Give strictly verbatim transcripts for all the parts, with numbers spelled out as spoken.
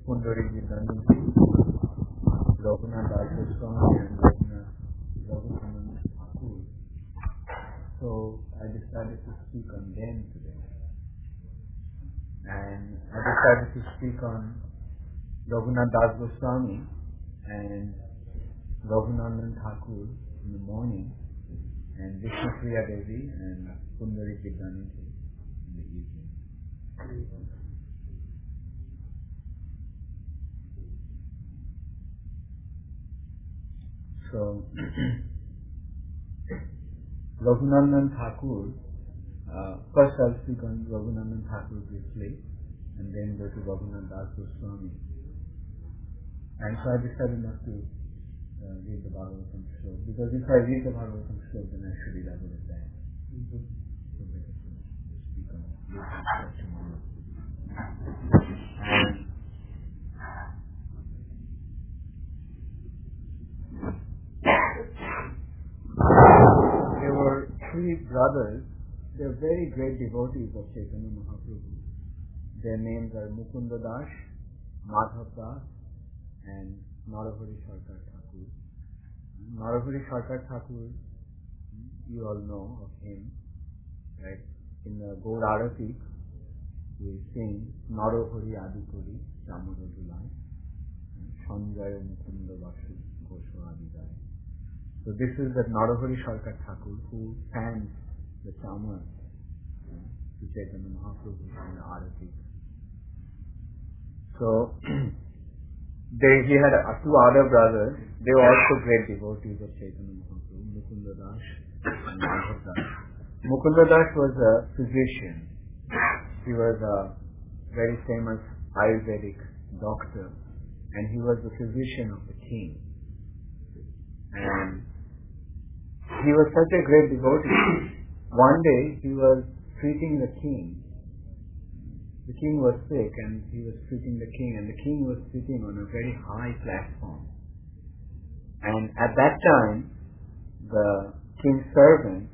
Pundari Gitananji, Raghunath Das Goswami and Raghunath Raghunath Thakur. So I decided to speak on them today. And I decided to speak on Raghunath Das Goswami and Raghunath Thakur in the morning, and Vishnu Priya Devi and Pundari Gitananji in the evening. So, Raghunath Thakur, uh, first I'll speak on Raghunath Thakur briefly, and then go to Raghunath Das Goswami. And so I decided not to uh, read the Bhagavatam Shlok, because if I read the Bhagavatam Shlok, then I should elaborate that. Mm-hmm. So better to speak on it tomorrow. And there were three brothers. They are very great devotees of Chaitanya Mahaprabhu. Their names are Mukunda Das, Madhav Das, and Narahari Sarkar Thakur. Narahari Sarkar Thakur, you all know of him, right? In the Gaur Aratik, we sing Narahari Adipuri, Chamara Dulai, Sanjaya Mukunda Vasu, Gosho Adidai. So this is that Narahari Sarkar Thakur who fans the Chamar to Chaitanya Mahaprabhu in the Aratik. So they, he had uh, two other brothers. They were also great devotees of Chaitanya Mahaprabhu, Mukunda Das and Madhav Das. Mukunda Das was a physician. He was a very famous Ayurvedic doctor, and he was the physician of the king. And he was such a great devotee. One day he was treating the king. The king was sick and he was treating the king, and the king was sitting on a very high platform. And at that time, the king's servant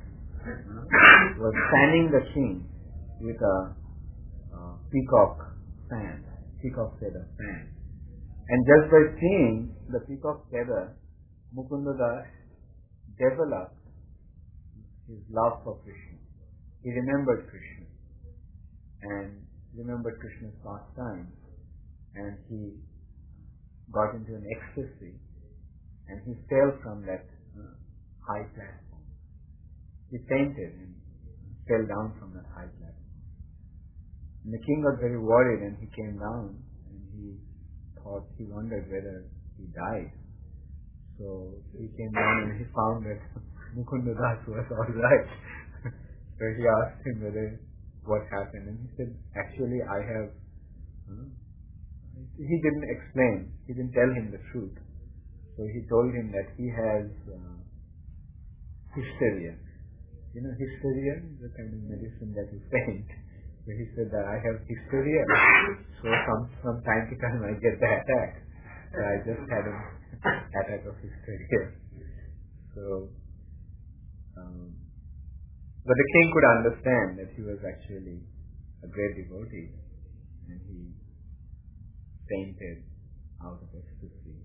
was fanning the king with a uh, peacock fan, peacock feather fan. And just by seeing the peacock feather, Mukunda Das developed his love for Krishna. He remembered Krishna and remembered Krishna's pastime, and he got into an ecstasy, and he fell from that uh, high platform. He fainted and fell down from that high platform. And the king got very worried, and he came down, and he thought, he wondered whether he died. So he came down and he found that Mukunda Das was alright. So he asked him whether what happened, and he said, actually I have, uh, he didn't explain, he didn't tell him the truth. So he told him that he has uh, hysteria. You know, hysteria is a kind of medicine that you faint. So he said that I have hysteria, so from, from time to time I get the attack. So I just had an attack of hysteria. So, um, but the king could understand that he was actually a great devotee, and he fainted out of ecstasy.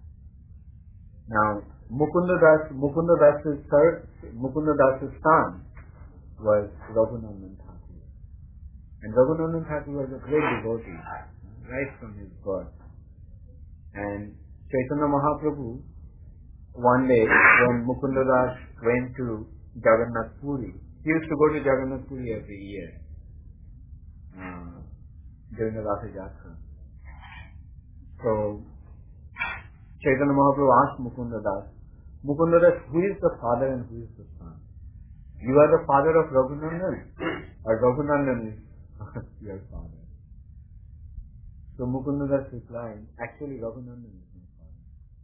Now, Mukunda Das, Mukunda Das's third, Mukunda Das's son was Raghunath Thakur, and Raghunath Thakur was a great devotee right from his birth. And Chaitanya Mahaprabhu, one day when Mukunda Das went to Jagannath Puri, he used to go to Jagannath Puri every year uh, during the Ratha Yatra. So Chaitanya Mahaprabhu asked Mukunda Das, Mukunda Das, who is the father and who is the son? You are the father of Raghunandan, or Raghunandan is your father? So Mukunda Das replied, actually Raghunandan is my father.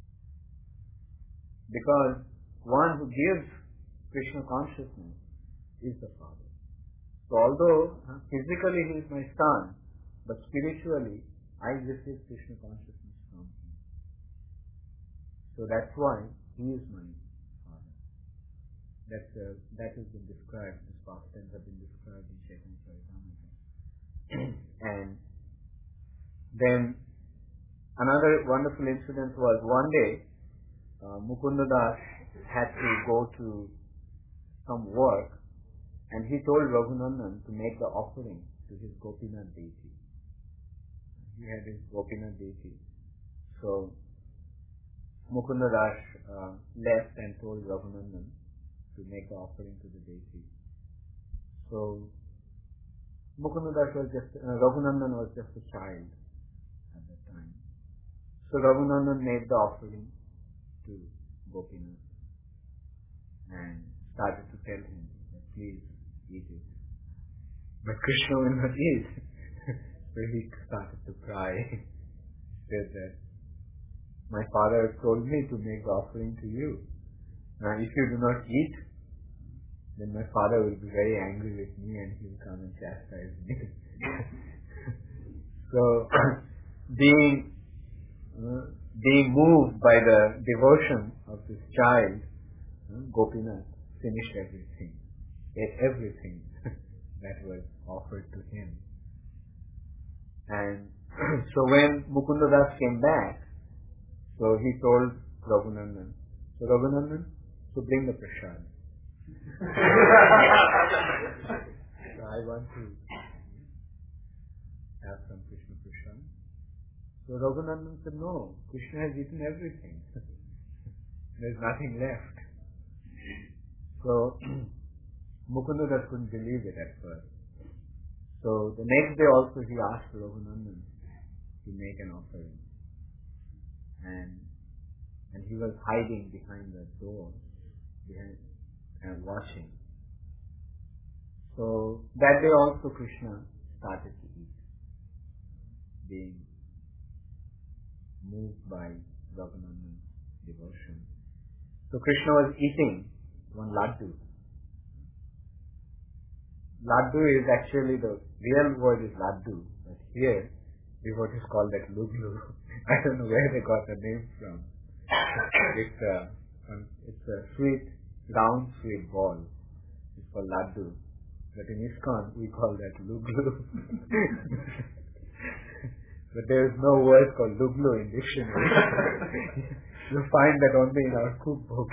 Because one who gives Krishna consciousness is the father. So although uh, physically he is my son, but spiritually I receive Krishna consciousness from him. So that's why he is my father. That's, uh, that has been described, these past tense have been described in Chaitanya Charitamrita. And then another wonderful incident was one day uh, Mukunda Das had to go to some work, and he told Raghunandan to make the offering to his Gopinath deity. He had his Gopinath deity. So Mukunda Das uh, left and told Raghunandan to make the offering to the deity. So Mukunda Das was just, uh, Raghunandan was just a child at that time. So Raghunandan made the offering to Gopinath and started to tell him that please eat it. But Krishna will not eat. So he started to cry. He said that my father told me to make the offering to you. Now if you do not eat, then my father will be very angry with me and he will come and chastise me. So being uh, being moved by the devotion of this child, uh, Gopinath finished everything, ate everything that was offered to him. And so when Mukunda Das came back, so he told Raghunandan, so Raghunandan, so bring the prasad. So I want to have some Krishna prasad. So Raghunandan said, no, Krishna has eaten everything. There's nothing left. So Mukunda Das couldn't believe it at first. So the next day also he asked Raghunandan to make an offering. And and he was hiding behind the door, behind and watching. So that day also Krishna started to eat, being moved by Raghunandan's devotion. So Krishna was eating one laddu. Laddu is actually, the real word is laddu, but here devotees call that luglu. I don't know where they got the name from. It's a, it's a sweet, round sweet ball. It's called laddu. But in ISKCON we call that luglu. But there is no word called luglu in dictionary. You find that only in our cookbook.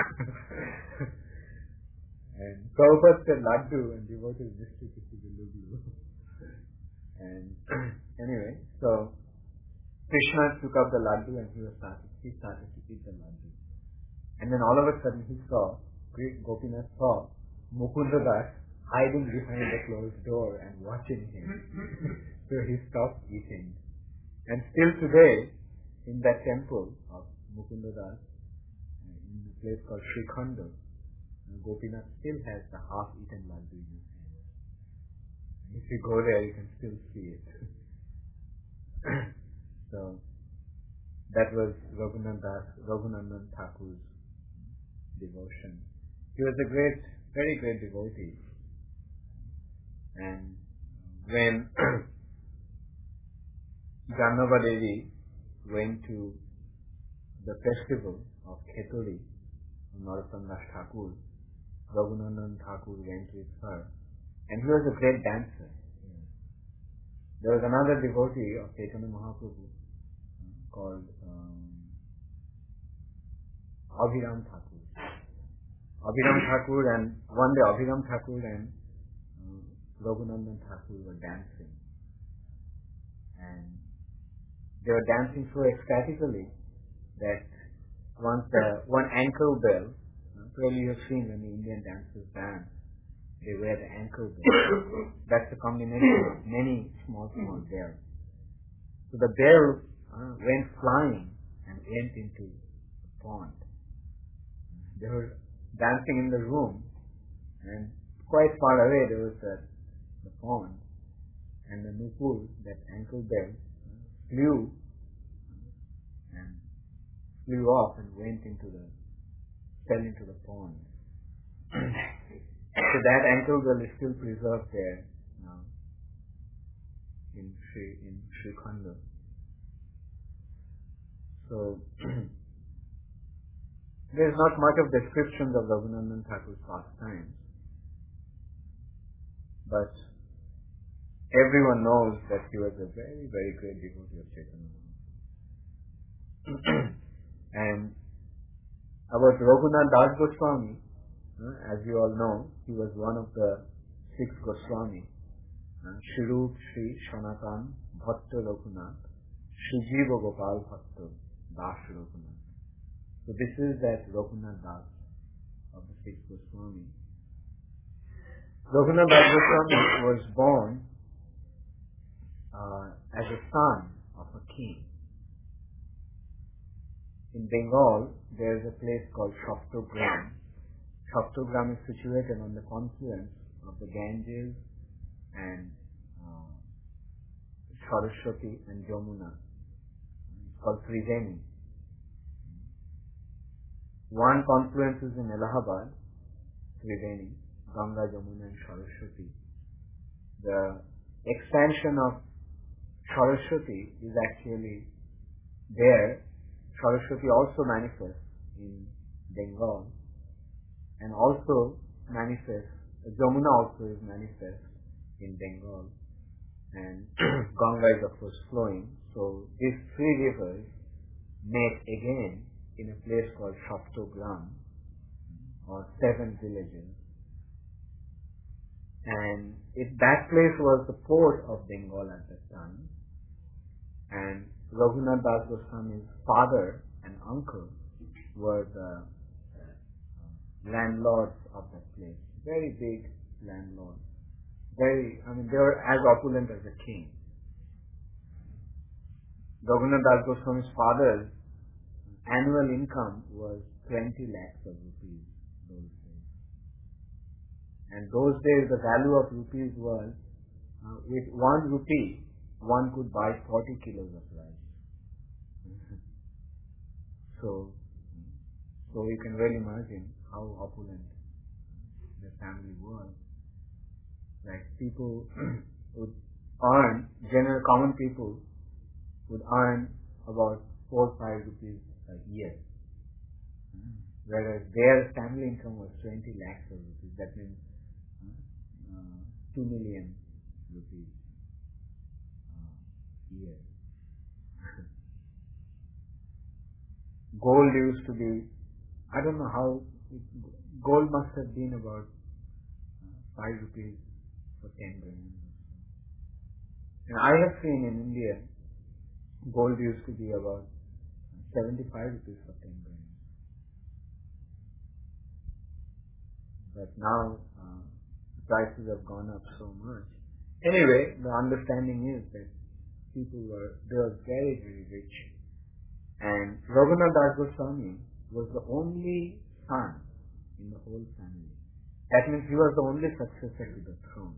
And Prabhupada said laddu and devotees mistook it to the luglu. And anyway, so Krishna took up the laddu and he was started, he started to eat the laddu. And then all of a sudden he saw, Gopinath saw Mukunda Das hiding behind the closed door and watching him. So he stopped eating. And still today, in that temple of Mukunda Das, in a place called Srikhanda, Gopinath still has the half-eaten laddu in his hand. If you go there, you can still see it. So that was Raghunandan Das, Raghunandan Thakur's devotion. He was a great, very great devotee. And when Jannava Devi went to the festival of Kheturi, Narottam Das Thakur, Raghunandan Thakur went with her. And he was a great dancer. There was another devotee of Chaitanya Mahaprabhu called um, Abhiram Thakur. Abhiram Thakur and one day Abhiram Thakur and uh, Raghunandan Thakur were dancing. And they were dancing so ecstatically that once the one ankle bell, probably you have seen when the Indian dancers dance, they wear the ankle bell. That's a combination of many small, small bells. So the bell uh, went flying and went into the pond. They were dancing in the room, and quite far away there was the, the pond, and the nupur, that ankle bell, uh, flew and flew off and went into the, fell into the pond. So that ankle bell is still preserved there now in Sri in Srikhanda. So there is not much of descriptions of Raghunandan Thakur's pastimes, but everyone knows that he was a very, very great devotee of Chaitanya Mahaprabhu. And about Raghunath Das Goswami, uh, as you all know, he was one of the six Goswami. Uh, Shri Shri Sanatan Bhatta Raghunath Shri Jiva Gopal Bhatta Das Raghunath. So this is that Raghunath Das of the six Goswami. Raghunath Das Goswami was born uh, as a son of a king. In Bengal, there is a place called Saptagram. Saptagram is situated on the confluence of the Ganges and uh, Saraswati and Jamuna. It's called Triveni. One confluence is in Allahabad, Triveni, Ganga, Jamuna and Saraswati. The expansion of Saraswati is actually there. Saraswati also manifests in Bengal and also manifests, Jamuna also is manifest in Bengal, and Ganga is of course flowing. So these three rivers met again in a place called Saptagram, or seven villages. And it, that place was the port of Bengal at that time. And Raghunath Das Goswami's father and uncle were the uh, landlords of that place. Very big landlords. Very, I mean, they were as opulent as a king. Raghunath Das Goswami's father's annual income was twenty lakhs of rupees those days. And those days the value of rupees was, uh, with one rupee, one could buy forty kilos of rice. So, so you can really imagine how opulent the family was. Like people would earn, general common people would earn about four or five rupees a year. Whereas their family income was twenty lakhs of rupees. That means uh, two million rupees a year. Gold used to be, I don't know how, it, gold must have been about uh, five rupees for ten grams. And I have seen in India, gold used to be about seventy-five rupees for ten grams. But now, uh, the prices have gone up so much. Anyway, the understanding is that people were, they were very, very rich. And Raghunath Das Goswami was the only son in the whole family. That means he was the only successor to the throne.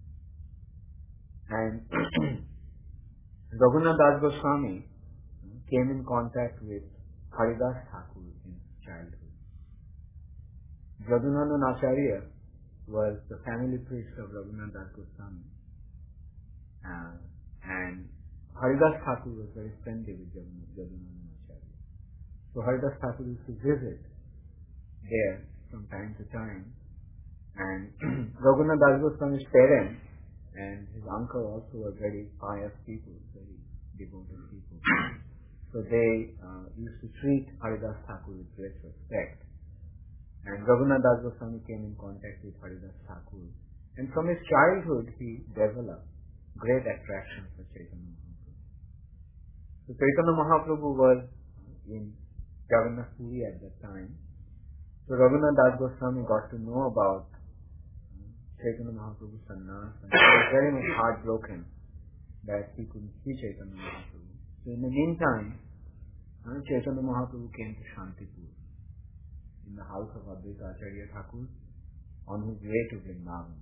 And Raghunath Das Goswami came in contact with Haridas Thakur in his childhood. Jadunandan Acharya was the family priest of Raghunath Das Goswami. Uh, and Haridas Thakur was very friendly with Jadunandan. So Haridas Thakur used to visit there from time to time, and Raghunath Das Goswami's parents and his uncle also were very pious people, very devoted people. So they uh, used to treat Haridas Thakur with great respect. And Raghunath Das Goswami came in contact with Haridas Thakur, and from his childhood he developed great attraction for Chaitanya Mahaprabhu. So Chaitanya Mahaprabhu was in Jagannath Puri at that time. So Raghunath Das Goswami got to know about Chaitanya Mahaprabhu's sannyas, and he was very much heartbroken that he couldn't see Chaitanya Mahaprabhu. So in the meantime, uh, Chaitanya Mahaprabhu came to Shantipur in the house of Advaita Acharya Thakur on his way to Vrindavan.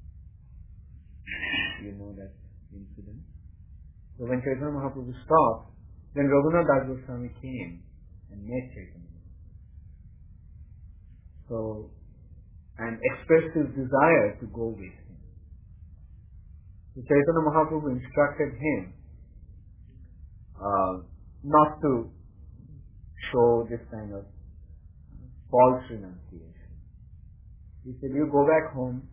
You know that incident. So when Chaitanya Mahaprabhu stopped, then Raghunath Das Goswami came and met Chaitanya. So, and expressed his desire to go with him. So Chaitanya Mahaprabhu instructed him uh, not to show this kind of false renunciation. He said, you go back home,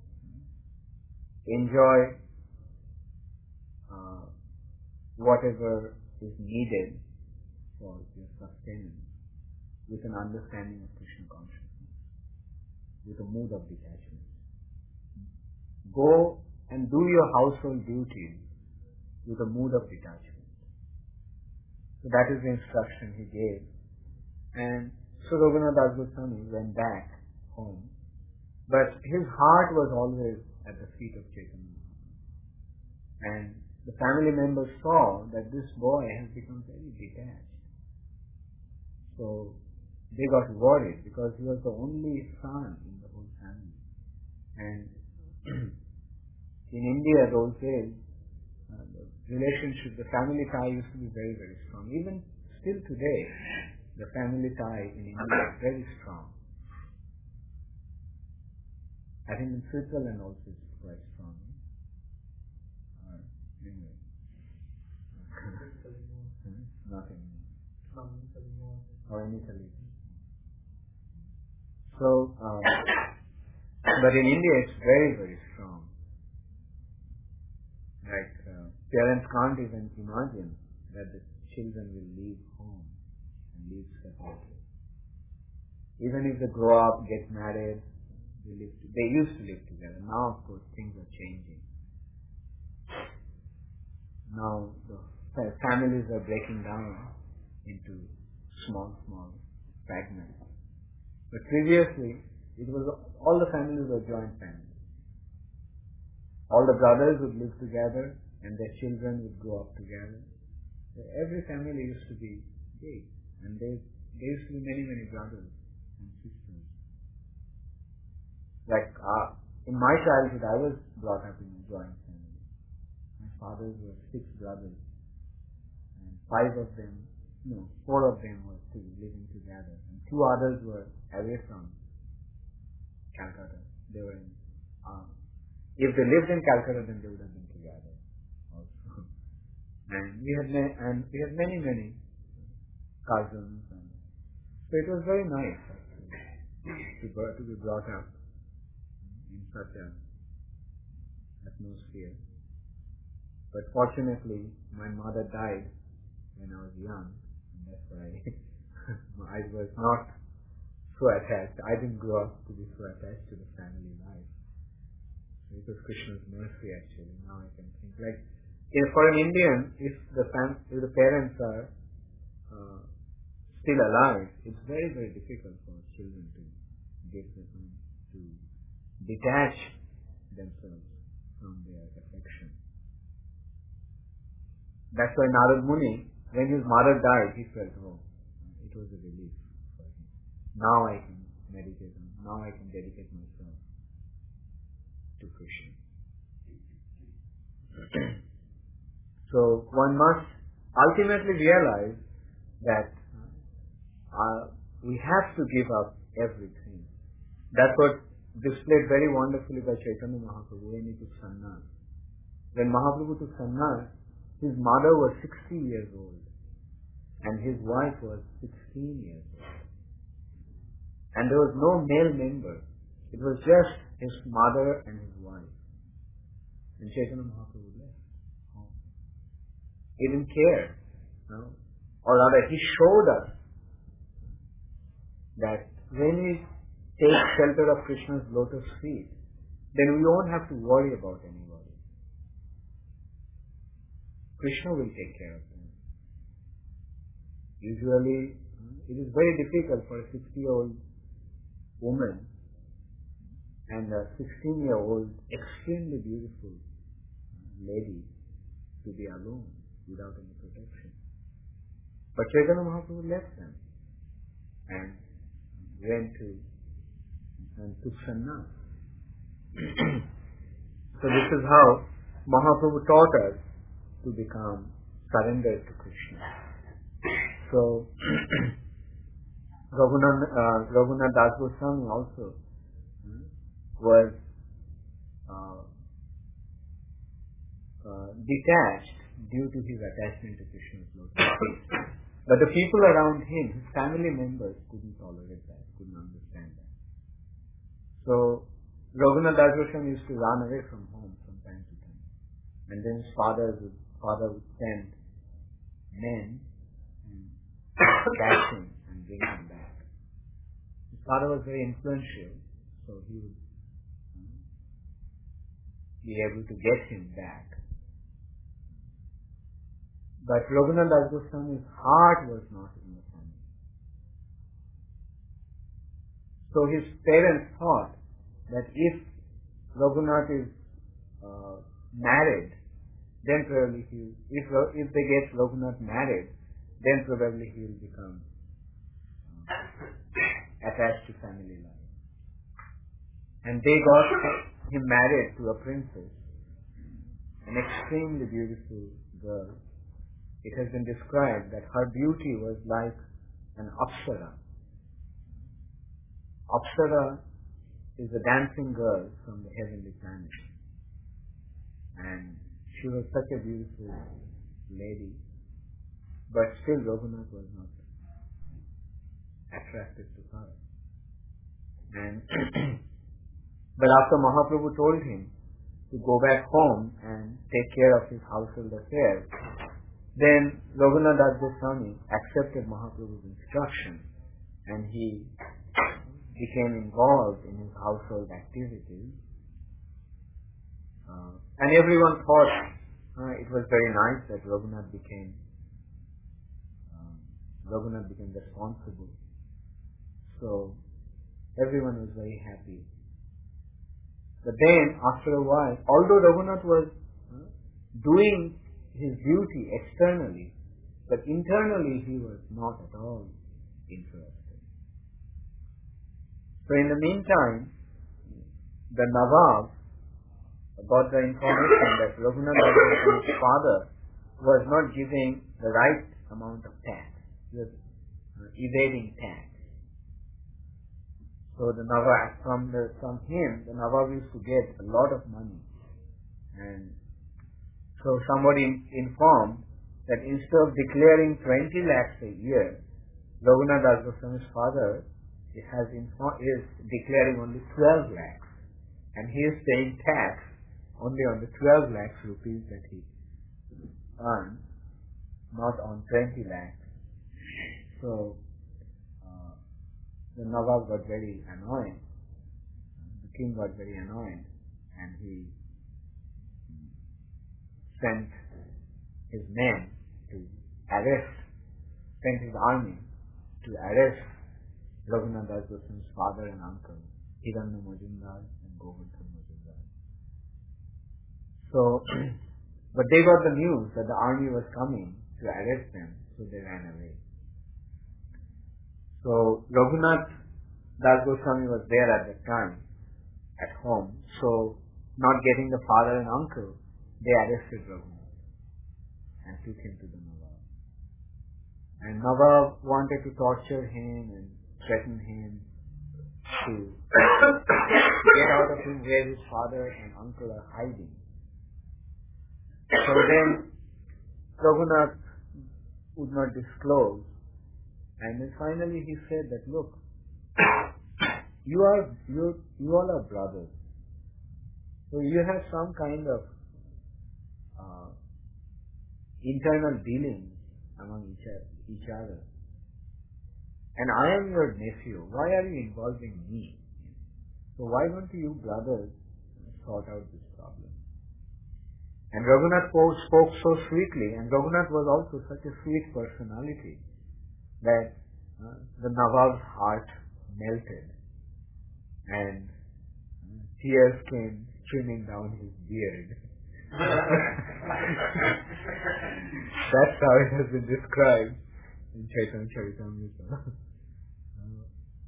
enjoy uh, whatever is needed for your sustenance with an understanding of Krishna consciousness, with a mood of detachment. Go and do your household duties with a mood of detachment. So that is the instruction he gave. And so Raghunath Das Goswami went back home, but his heart was always at the feet of Chaitanya. And the family members saw that this boy has become very detached. So they got worried because he was the only son in the whole family. And in India those days, uh, the relationship, the family tie used to be very, very strong. Even still today, the family tie in India is very strong. I think in Switzerland also it's quite strong. Uh, anyway. Nothing. Or in Italy. So, uh, but in India it's very, very strong. Like, uh, parents can't even imagine that the children will leave home and live separately. Even if they grow up, get married, they, live to, they used to live together. Now, of course, things are changing. Now, the families are breaking down into small, small fragments. But previously, it was all the families were joint families. All the brothers would live together and their children would grow up together. So every family used to be big, and there, there used to be many, many brothers and sisters. Like uh, in my childhood, I was brought up in a joint family. My fathers were six brothers, and five of them, no, four of them were still living together, and two others were away from Calcutta. They were in, uh, if they lived in Calcutta, then they would have been together also. And we had ma- and we had many, many cousins, and so it was very nice actually to, to be brought up in such an atmosphere. But fortunately, my mother died when I was young, and that's why I was not so attached. I didn't grow up to be so attached to the family life. It was Krishna's mercy actually. Now I can think. Like, if for an Indian, if the fam- if the parents are uh, still alive, it's very, very difficult for children to give them, to detach themselves from their affection. That's why Narad Muni, when his mother died, he felt, oh, it was a relief for him. Now I can meditate on, now I can dedicate myself to Krishna. So one must ultimately realize that uh, we have to give up everything. That's what displayed very wonderfully by Chaitanya Mahaprabhu when he took sannyas. When Mahaprabhu took sannyas, his mother was sixty years old and his wife was sixteen years old. And there was no male member. It was just his mother and his wife. And Chaitanya Mahaprabhu left home. He didn't care. No? Or rather, he showed us that when we take shelter of Krishna's lotus feet, then we won't have to worry about anybody. Krishna will take care of them. Usually, it is very difficult for a sixty-year-old woman and a sixteen-year-old extremely beautiful lady to be alone without any protection. But Chaitanya Mahaprabhu left them and went to and took sannyas. So this is how Mahaprabhu taught us to become surrendered to Krishna. So Raghunath, uh, Raghunath Das Goswami also hmm, was uh, uh, detached due to his attachment to Krishna's lotus feet. But the people around him, his family members, couldn't tolerate that, couldn't understand that. So Raghunath Das Goswami used to run away from home from time to time. And then his father would, father would send men and catch him and bring him back. His father was very influential, so he would be able to get him back. But Raghunath Das Goswami's heart was not in the family. So his parents thought that if Raghunath is uh, married, then probably he, if if they get Raghunath married, then probably he will become uh, attached to family life. And they got him married to a princess, an extremely beautiful girl. It has been described that her beauty was like an apsara. Apsara is a dancing girl from the heavenly planet. And she was such a beautiful lady, but still Raghunath was not attracted to her. And but after Mahaprabhu told him to go back home and take care of his household affairs, then Raghunath Das Goswami accepted Mahaprabhu's instruction and he became involved in his household activities. Uh, and everyone thought uh, it was very nice that Raghunath became um, Raghunath became responsible. So everyone was very happy. But then, after a while, although Raghunath was uh, doing his duty externally, but internally he was not at all interested. So in the meantime, the Nawab got the information that Raghunath Das Goswami's father was not giving the right amount of tax. He was uh, evading tax. So the Nawab, from the, from him, the Nawab used to get a lot of money. And so somebody informed that instead of declaring twenty lakhs a year, Raghunath Das Goswami's father has inform, is declaring only twelve lakhs. And he is paying tax only on the twelve lakhs rupees that he earned, not on twenty lakhs. So the Nawab got very annoyed. The king got very annoyed, and he sent his men to arrest, sent his army to arrest Raghunath Das Goswami's father and uncle, Hiranyu Majumdar and Govardhan Majumdar. So, but they got the news that the army was coming to arrest them, so they ran away. So Raghunath Das Goswami was there at that time at home. So not getting the father and uncle, they arrested Raghunath and took him to the Nawab. And Nawab wanted to torture him and threaten him to get out of him where his father and uncle are hiding. So then Raghunath would not disclose. And then finally he said that, look, you are, you, you all are brothers. So you have some kind of uh, internal dealings among each, each other. And I am your nephew. Why are you involving me? So why don't you brothers sort out this problem? And Raghunath spoke so sweetly, and Raghunath was also such a sweet personality that uh, the Nawab's heart melted and uh, tears came streaming down his beard. That's how it has been described in Chaitanya Charitamrita. uh,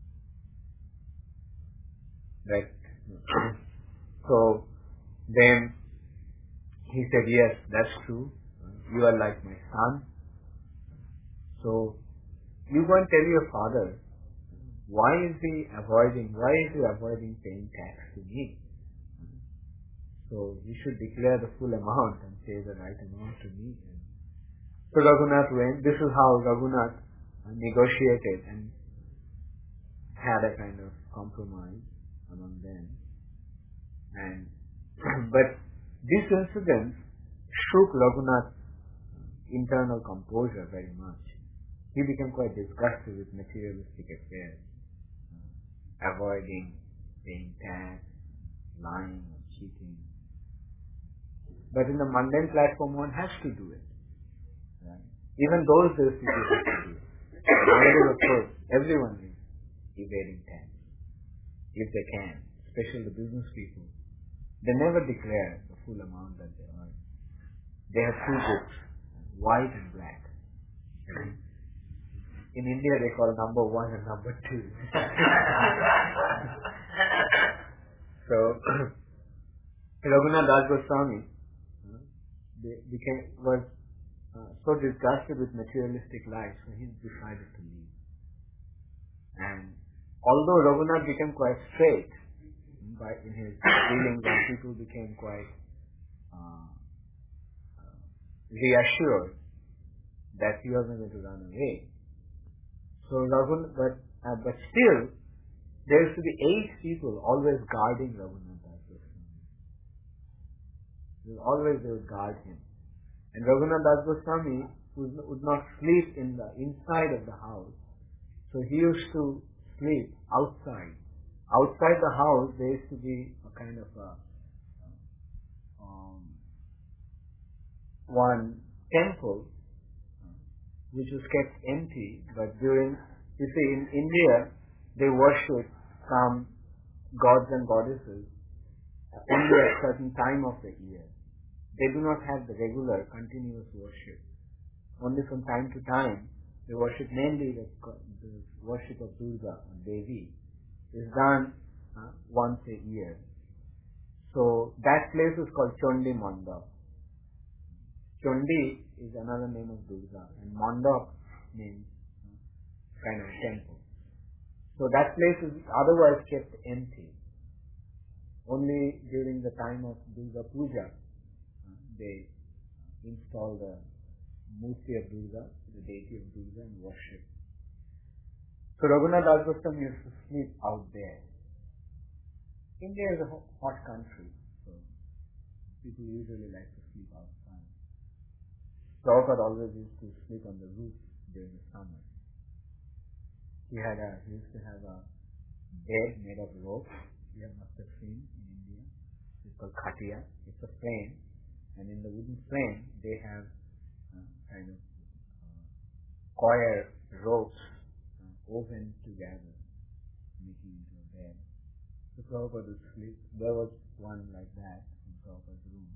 that so then he said, yes, that's true. You are like my son. So you go and tell your father, why is he avoiding, why is he avoiding paying tax to me? So you should declare the full amount and pay the right amount to me. So Raghunath went. This is how Raghunath negotiated and had a kind of compromise among them. And but this incident shook Raghunath's internal composure very much. he became quite disgusted with materialistic affairs, uh, avoiding paying tax, lying or cheating. But in the mundane platform, one has to do it. Right? Even those days, people have to do it. Nowadays, of course, everyone is evading tax, if they can, especially the business people. They never declare the full amount that they earn. They have two books, white and black. In India, they call number one and number two. So, Raghunath Das Goswami uh, became, was uh, so disgusted with materialistic life, so he decided to leave. And although Raghunath became quite straight by, in his dealings, and people became quite uh, uh, reassured that he wasn't going to run away. So Raghunath, but, uh, but still, there used to be eight people always guarding Raghunath Das Goswami. Always they would guard him. And Raghunath Das Goswami would, would not sleep in the inside of the house. So he used to sleep outside. Outside the house, there used to be a kind of a um, one temple which was kept empty, but during, you see, in India, they worship some gods and goddesses only at certain time of the year. They do not have the regular, continuous worship. Only from time to time, they worship mainly the, the worship of Durga or Devi is done uh, once a year. So that place is called Chondi Mandap. Chondi is another name of Durga, and Mandap means uh, kind of temple. So that place is otherwise kept empty. Only during the time of Durga Puja, uh, they install the Murti of Durga, the deity of Durga, and worship. So Raghunath Das Goswami used to sleep out there. India is a hot country, so people usually like to sleep outside. Prabhupada always used to sleep on the roof during the summer. He had a, he used to have a bed made of rope. You must have seen in India. It's called khatia. It's a frame, and in the wooden frame they have uh, kind of uh, coir ropes uh, woven together, making into a bed. So Prabhupada would sleep. There was one like that in Prabhupada's room,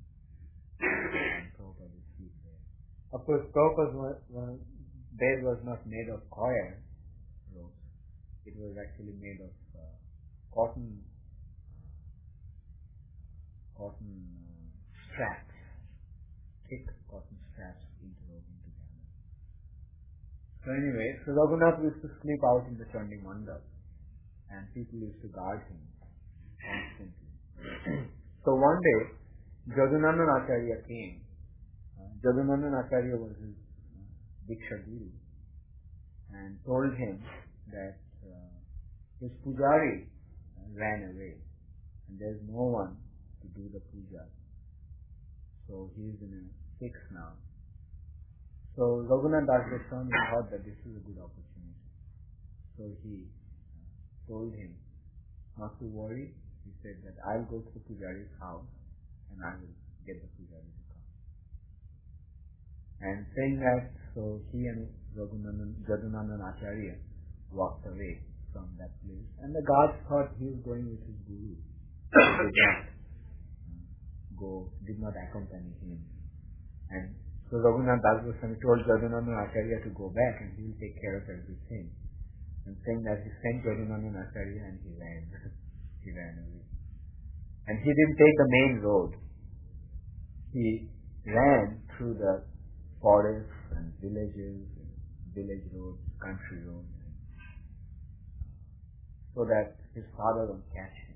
and Prabhupada would sleep there. Of course, Prabhupada's bed was not made of coir ropes. It was actually made of uh, cotton uh, cotton uh, straps, thick cotton straps interwoven together. So anyway, so Raghunath used to sleep out in the Chandi Mandap, and people used to guard him constantly. So one day, Jadunandan Acharya came. Uh, Jadunandan Acharya was his uh, Diksha Guru, and told him that uh, his pujari uh, ran away, and there is no one to do the puja. So he is in a fix now. So Raghunath Das Goswami thought that this is a good opportunity. So he uh, told him not to worry. He said that I'll go to the pujari's house and I will get the pujari to come. And saying that, so he and Raghunandan, Jadunandan Acharya walked away from that place, and the guards thought he was going with his guru. He did not uh, go, did not accompany him. And so Raghunath Das Goswami told Jadunandan Acharya to go back and he will take care of everything. And saying that, he sent Jadunandan Acharya and he ran. he ran away. And he didn't take the main road. He ran through the forests and villages, and village roads, country roads, so that his father won't catch him.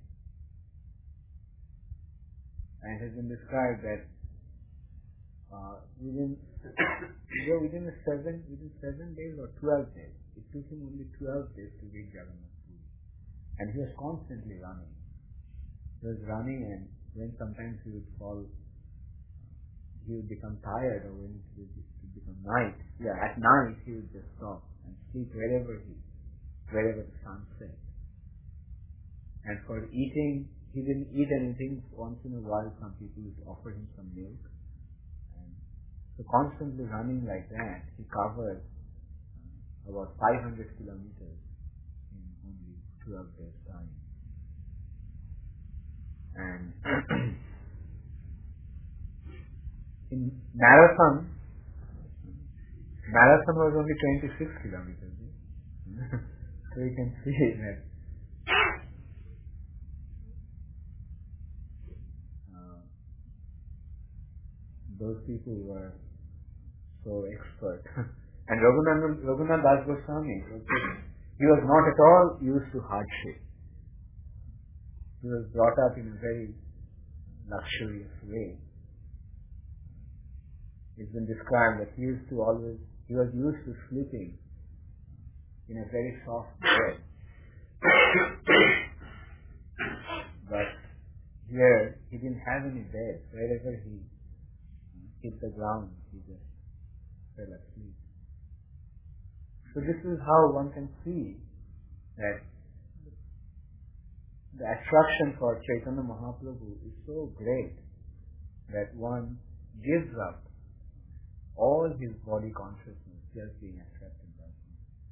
And it has been described that uh, within yeah, within a seven within seven days or twelve days, it took him only twelve days to reach Jagannath Puri, and he was constantly running. He was running, and when sometimes he would fall, he would become tired, or when it would become night, yeah, at night he would just stop and sleep wherever he, wherever the sun set. And for eating, he didn't eat anything. Once in a while, some people would offer him some milk. And so constantly running like that, he covered uh, about five hundred kilometers in only twelve days' time. And in marathon, marathon was only twenty-six kilometers. So you can see that uh, those people were so expert. And Raghunath, Raghunath Das Goswami, he was not at all used to hardship. He was brought up in a very luxurious way. It's been described that he used to always, he was used to sleeping in a very soft bed. But here, he didn't have any bed. Wherever he hit the ground, he just fell asleep. So this is how one can see that the attraction for Chaitanya Mahaprabhu is so great that one gives up all his body consciousness just being attracted by him.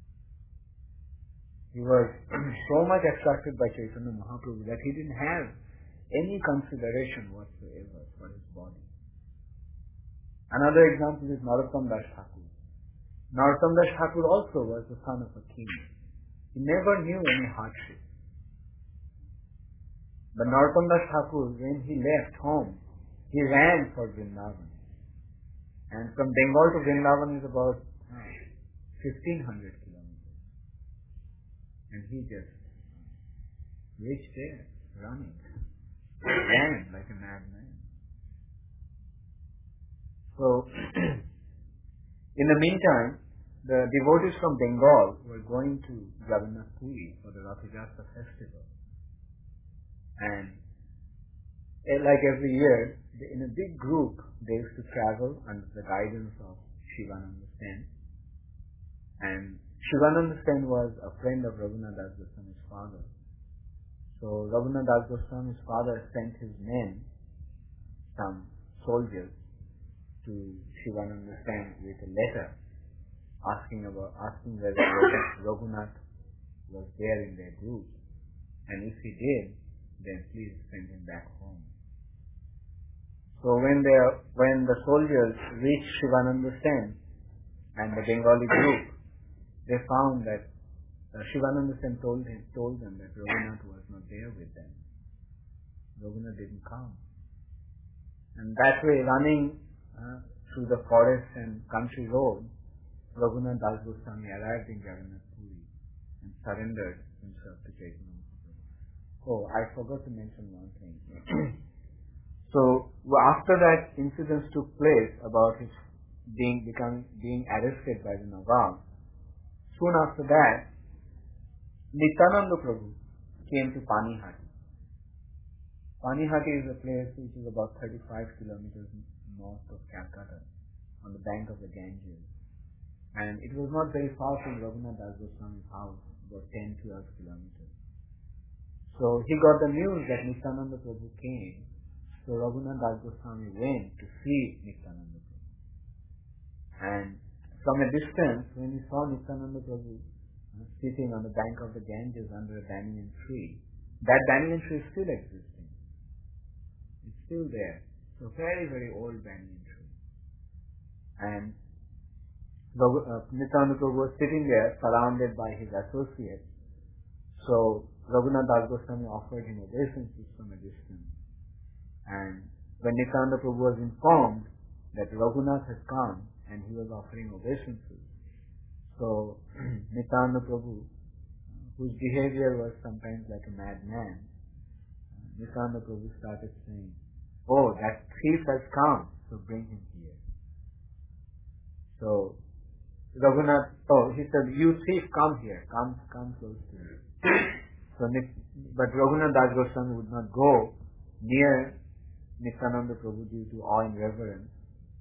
He was so much attracted by Chaitanya Mahaprabhu that he didn't have any consideration whatsoever for his body. Another example is Narottam Das Thakur. Narottam Das Thakur also was the son of a king. He never knew any hardship. But Narottam Das Thakur, when he left home, he ran for Vrindavan. And from Bengal to Vrindavan is about uh, fifteen hundred kilometers. And he just reached there, running. He ran like a madman. So, in the meantime, the devotees from Bengal were going to Jagannath Puri for the Rath Yatra festival. And like every year, in a big group, they used to travel under the guidance of Shivananda Sen. And Shivananda Sen was a friend of Raghunath Das Goswami's father. So Raghunath Das Goswami's father sent his men, some soldiers, to Shivananda Sen with a letter asking about asking whether Raghunath was there in their group. And if he did, then please send him back home. So when they when the soldiers reached Shivananda Sen and the Bengali group, they found that uh, Shivananda Sen told him told them that Raghunath was not there with them. Raghunath didn't come. And that way, running uh, through the forest and country road, Raghunath Das Goswami arrived in Jagannath Puri and surrendered himself to Chaitanya Mahaprabhu. Oh, I forgot to mention one thing. So after that incident took place about his being becoming being arrested by the Nawab, soon after that, Nityananda Prabhu came to Panihati. Panihati is a place which is about thirty-five kilometers north of Calcutta, on the bank of the Ganges. And it was not very far from Raghunath Das Goswami's house, about ten to twelve kilometers. So he got the news that Nityananda Prabhu came. So Raghunath Das Goswami went to see Nityananda Prabhu. And from a distance, when he saw Nityananda Prabhu uh, sitting on the bank of the Ganges under a banyan tree, that banyan tree is still existing. It's still there. So very, very old banyan tree. And uh, Nityananda Prabhu was sitting there surrounded by his associates. So Raghunath Das Goswami offered him obeisances from a distance. And when Nityananda Prabhu was informed that Raghunath has come and he was offering obeisances, so Nityananda Prabhu, whose behavior was sometimes like a madman, Nityananda Prabhu started saying, "Oh, that thief has come, so bring him here." So Raghunath, oh, he said, "You thief, come here, come, come close to me." So, but Raghunath Das Goswami would not go near Nityananda Prabhu due to awe and reverence.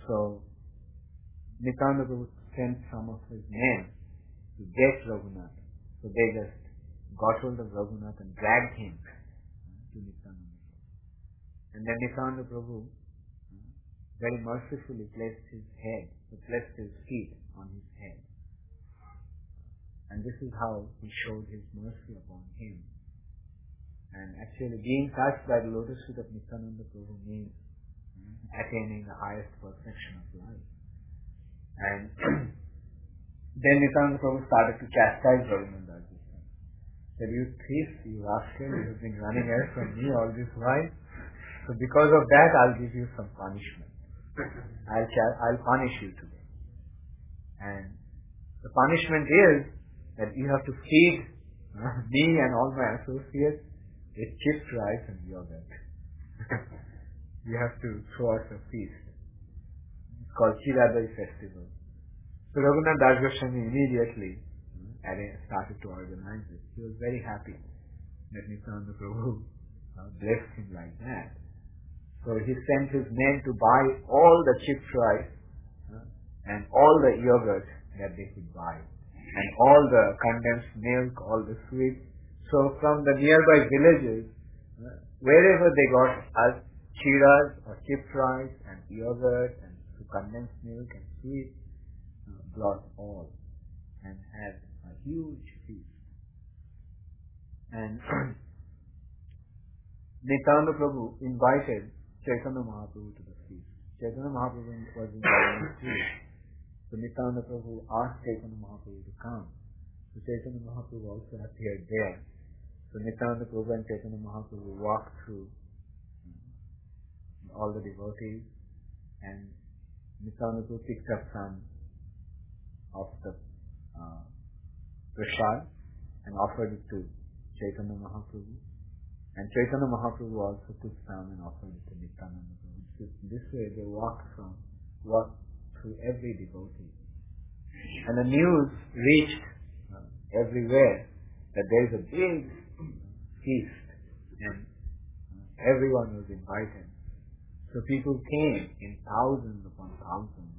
So Nityananda Prabhu sent some of his men to get Raghunath. So they just got hold of Raghunath and dragged him to Nityananda Prabhu. And then Nityananda Prabhu very mercifully placed his head, placed his feet on his head. And this is how he showed his mercy upon him. And actually being touched by the lotus feet of Nityananda Prabhu means attaining the highest perfection of life. And then Nityananda Prabhu started to chastise Raghunath Das Goswami. Said, you thief, you rascal, you have been running away from me all this while. So because of that, I'll give you some punishment. I'll, ch- I'll punish you today. And the punishment is that you have to feed uh, me and all my associates with chipped rice and yogurt. You have to throw us a feast. It's called Chiradai festival. So Raghunath Das Goswami immediately uh, started to organize it. He was very happy that Nityananda Prabhu uh, blessed him like that. So he sent his men to buy all the chipped rice uh, and all the yogurt that they could buy, and all the condensed milk, all the sweets. So from the nearby villages, uh, wherever they got as chiras or chipped rice and yogurt and condensed milk and sweets, uh, brought all and had a huge feast. And Nityananda Prabhu invited Chaitanya Mahaprabhu to the feast. Chaitanya Mahaprabhu was in the feast. So Nityananda Prabhu asked Chaitanya Mahaprabhu to come. So Chaitanya Mahaprabhu also appeared there. So Nityananda Prabhu and Chaitanya Mahaprabhu walked through all the devotees, and Nityananda Prabhu picked up some of the uh, prasad and offered it to Chaitanya Mahaprabhu. And Chaitanya Mahaprabhu also took some and offered it to Nityananda Prabhu. So this way they walked from, walked through every devotee. And the news reached uh, everywhere that there is a big feast and uh, everyone was invited. So people came in thousands upon thousands.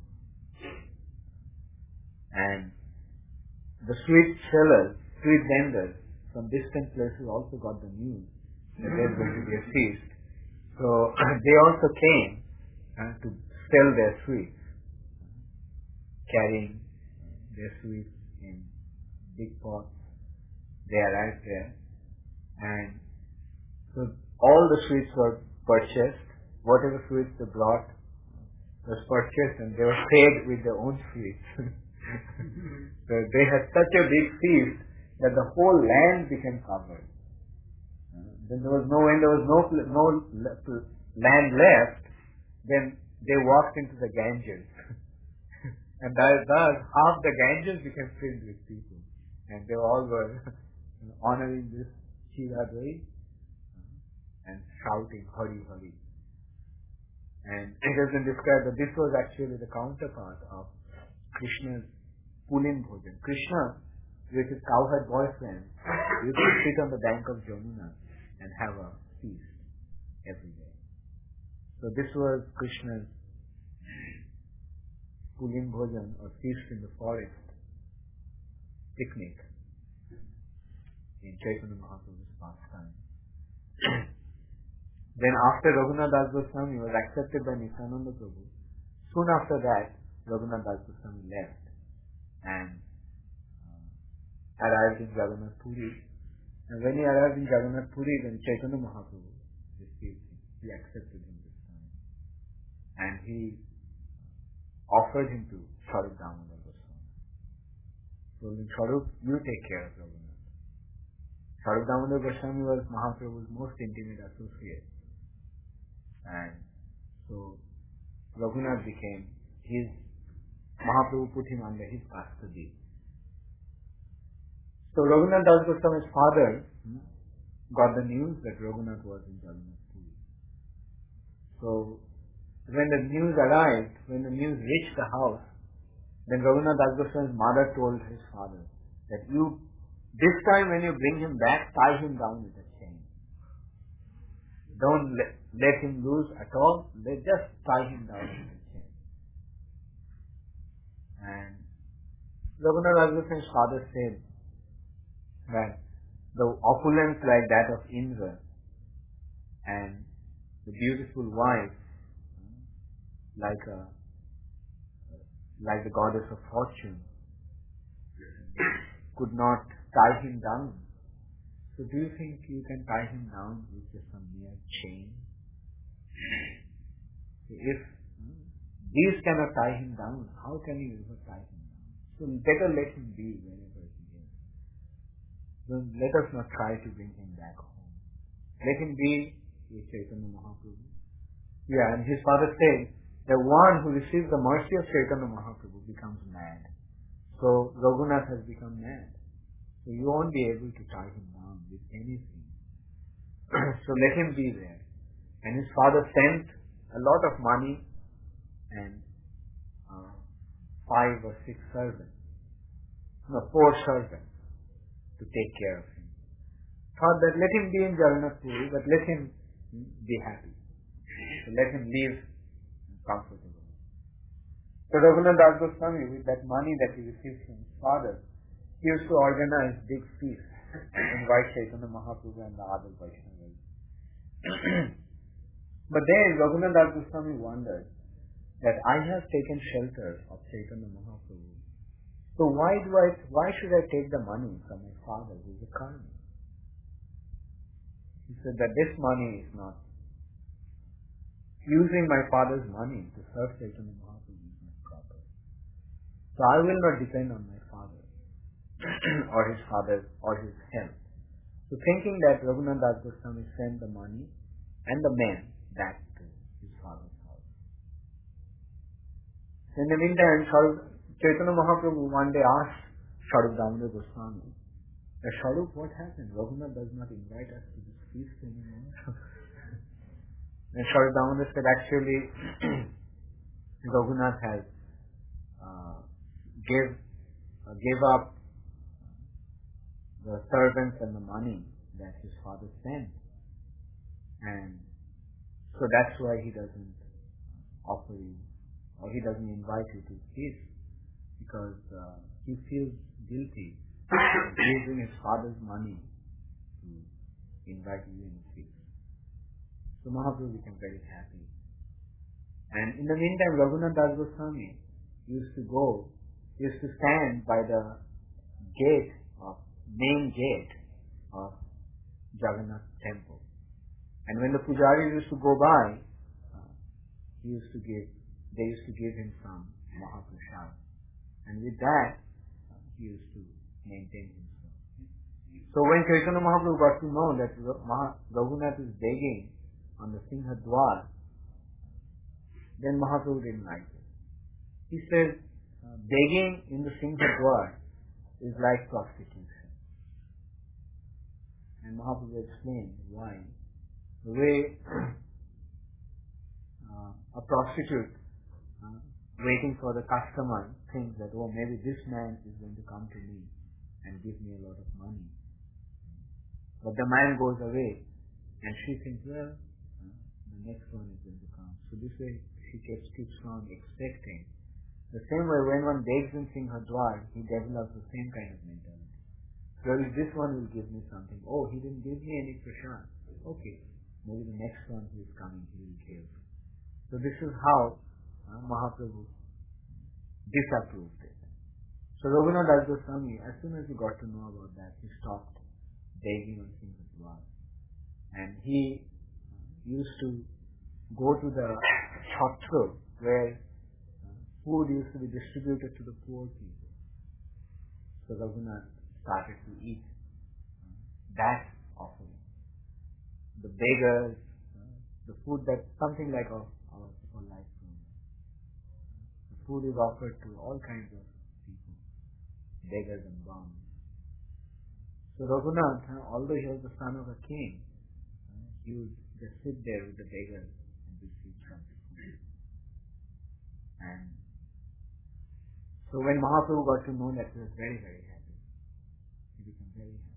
And the sweet sellers, sweet vendors from distant places also got the news that there's going to be a feast. So they also came uh, to sell their sweets, carrying their sweets in big pots. They arrived there, and so all the sweets were purchased. Whatever sweets they brought was purchased, and they were paid with their own sweets. So they had such a big feast that the whole land became covered. Then there was no, when there was no no land left, then they walked into the Ganges, and thus half the Ganges became filled with people, and they all were honoring this Chiradai and shouting Hari Hari. And it has been described that this was actually the counterpart of Krishna's Pulin Bhojan. Krishna, with his cowherd boyfriend, used to sit on the bank of Jamuna and have a feast every day. So this was Krishna's Pulin Bhojan, or feast in the forest, picnic in Chaitanya Mahaprabhu's pastime. Then after Raghunath Das Goswami was accepted by Nityananda Prabhu, soon after that Raghunath Das Goswami left and uh, arrived in Jagannath Puri. And when he arrived in Jagannath Puri, then Chaitanya Mahaprabhu received him. He accepted him this time. And he offered him to Swarup Damodar Goswami. So in Swarup, you take care of Raghunath. Swarup Damodar Goswami was Mahaprabhu's most intimate associate. And so Raghunath became his, Mahaprabhu put him under his custody. So Raghunath Das Goswami's father got the news that Raghunath was in Jagannath Puri. So when the news arrived, when the news reached the house, then Raghunath Das Goswami's mother told his father that you, this time when you bring him back, tie him down with a chain. Don't let, let him loose at all. They just tie him down with a chain. And Raghunath Das Goswami's father said that the opulence like that of Indra and the beautiful wife like a like the goddess of fortune could not tie him down. So do you think you can tie him down with just a mere chain? If these cannot tie him down, how can you ever tie him down? So better let him be wherever he is. Don't, let us not try to bring him back home. Let him be with Chaitanya Mahaprabhu. Yeah, and his father said, the one who receives the mercy of Chaitanya Mahaprabhu becomes mad. So Raghunath has become mad. So you won't be able to tie him down with anything. So let him be there. And his father sent a lot of money and uh, five or six servants, no, four servants to take care of him. Thought that let him be in Jagannath Puri, but let him be happy. So let him live comfortably. So Raghunath Das Goswami, with that money that he received from his father, he used to organize big feasts, invite Chaitanya Mahaprabhu and the other Vaishnavas. But then Raghunath Das Goswami wondered that I have taken shelter of Chaitanya Mahaprabhu. So why do I, why should I take the money from my father who is a karmi? He said that this money is not, using my father's money to serve Chaitanya Mahaprabhu is not proper. So I will not depend on my father or his father or his help. So thinking that Raghunath Das Goswami sent the money and the men back to his father's house. In the meantime, Chaitanya Mahaprabhu one day asked Swarup Damodar Goswami, Swarup, what happened? Raghunath does not invite us to this feast anymore. And Swarup Damodar said, actually, Raghunath has uh, gave, uh, gave up the servants and the money that his father sent. And so that's why he doesn't offer you, or he doesn't invite you to feast, because uh, he feels guilty using his father's money to invite you in a feast. So Mahaprabhu became very happy. And in the meantime, Raghunath Das Goswami used to go, used to stand by the gate of, main gate of Jagannath temple. And when the pujaris used to go by, uh, he used to give, they used to give him some Mahaprasad. And with that, uh, he used to maintain himself. So when Chaitanya Mahaprabhu got to know that Raghunath is begging on the Singha Dwar, then Mahaprabhu didn't like it. He said, uh, begging in the Singha Dwar is like prostitution. And Mahaprabhu explained why. The way uh, a prostitute uh, waiting for the customer thinks that, oh, maybe this man is going to come to me and give me a lot of money. But the man goes away and she thinks, well, uh, the next one is going to come. So this way she keeps, keeps on expecting. The same way when one begs in Singha Dwar, he develops the same kind of mentality. Well, if this one will give me something, oh, he didn't give me any prasad. Okay. Maybe the next one who is coming, he will give. So this is how uh, Mahaprabhu disapproved it. So Raghunath Das Goswami, as soon as he got to know about that, he stopped begging on Singha Dwar. And he uh, used to go to the chhatra where uh, food used to be distributed to the poor people. So Raghunath started to eat uh, that offering. The beggars, uh, the food that something like our, our, our life program. The food is offered to all kinds of people, beggars and bums. So Raghunath, uh, although he was the son of a king, uh, he would just sit there with the beggars and receive some food. And so when Mahaprabhu got to know that, he was very, very happy. He became very happy.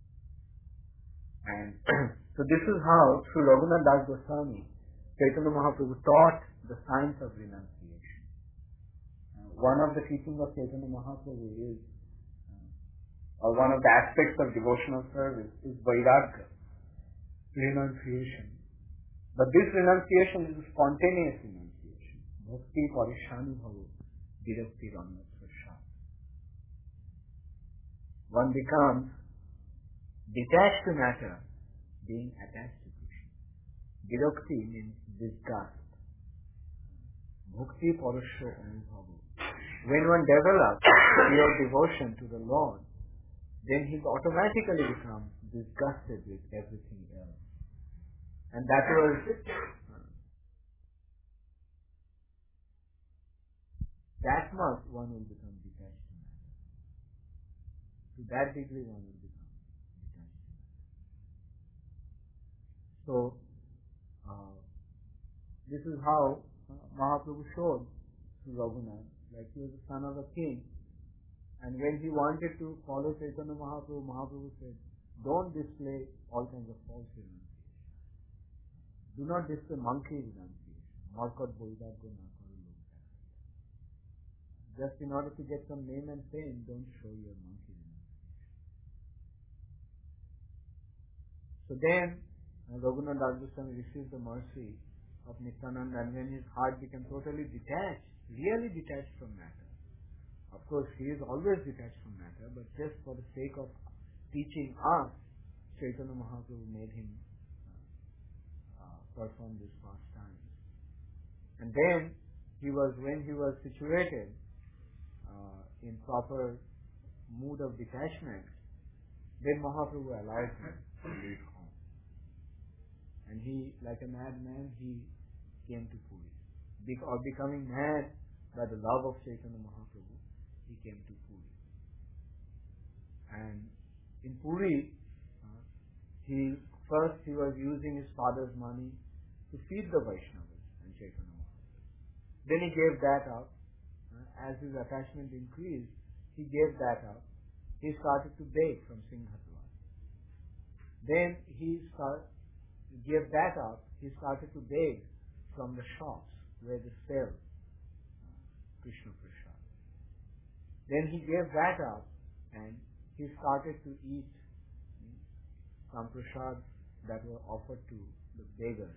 And so this is how, through Raghunath Das Goswami, Chaitanya Mahaprabhu taught the science of renunciation. Uh, one of the teachings of Chaitanya Mahaprabhu is, uh, or one of the aspects of devotional service is Vairagya, renunciation. But this renunciation is a spontaneous renunciation. Bhakti parishani bhavo, virakti ranasrasha. One becomes detached to matter, being attached to Krishna. Virakti means disgust. Bhakti parasho anubhavo. When one develops pure devotion to the Lord, then he automatically becomes disgusted with everything else. And that was that much one will become detached to matter. To that degree one will become detached to matter. So, uh, this is how uh, Mahaprabhu showed to Raghunath, like he was the son of a king. And when he wanted to follow Chaitanya Mahaprabhu, Mahaprabhu said, don't display all kinds of false renunciation. Do not display monkey renunciation. Markat Boidagya na karo log. Just in order to get some name and fame, don't show your monkey renunciation. So then, uh, Raghunath Das Goswami received the mercy of Nityananda, and when his heart became totally detached, really detached from matter. Of course, he is always detached from matter, but just for the sake of teaching us, Chaitanya Mahaprabhu made him uh, uh, perform this pastime. And then, he was, when he was situated uh, in proper mood of detachment, then Mahaprabhu allowed him to leave home. And he, like a madman, he came to Puri. Be- or becoming mad by the love of Chaitanya Mahaprabhu, he came to Puri. And in Puri, uh, he first he was using his father's money to feed the Vaishnavas and Chaitanya Mahaprabhu. Then he gave that up. Uh, as his attachment increased, he gave that up. He started to beg from Singhatwar. Then he start, gave that up. He started to beg from the shops where they sell uh, Krishna Prasad. Then he gave that up and he started to eat hmm, some prasads that were offered to the beggars.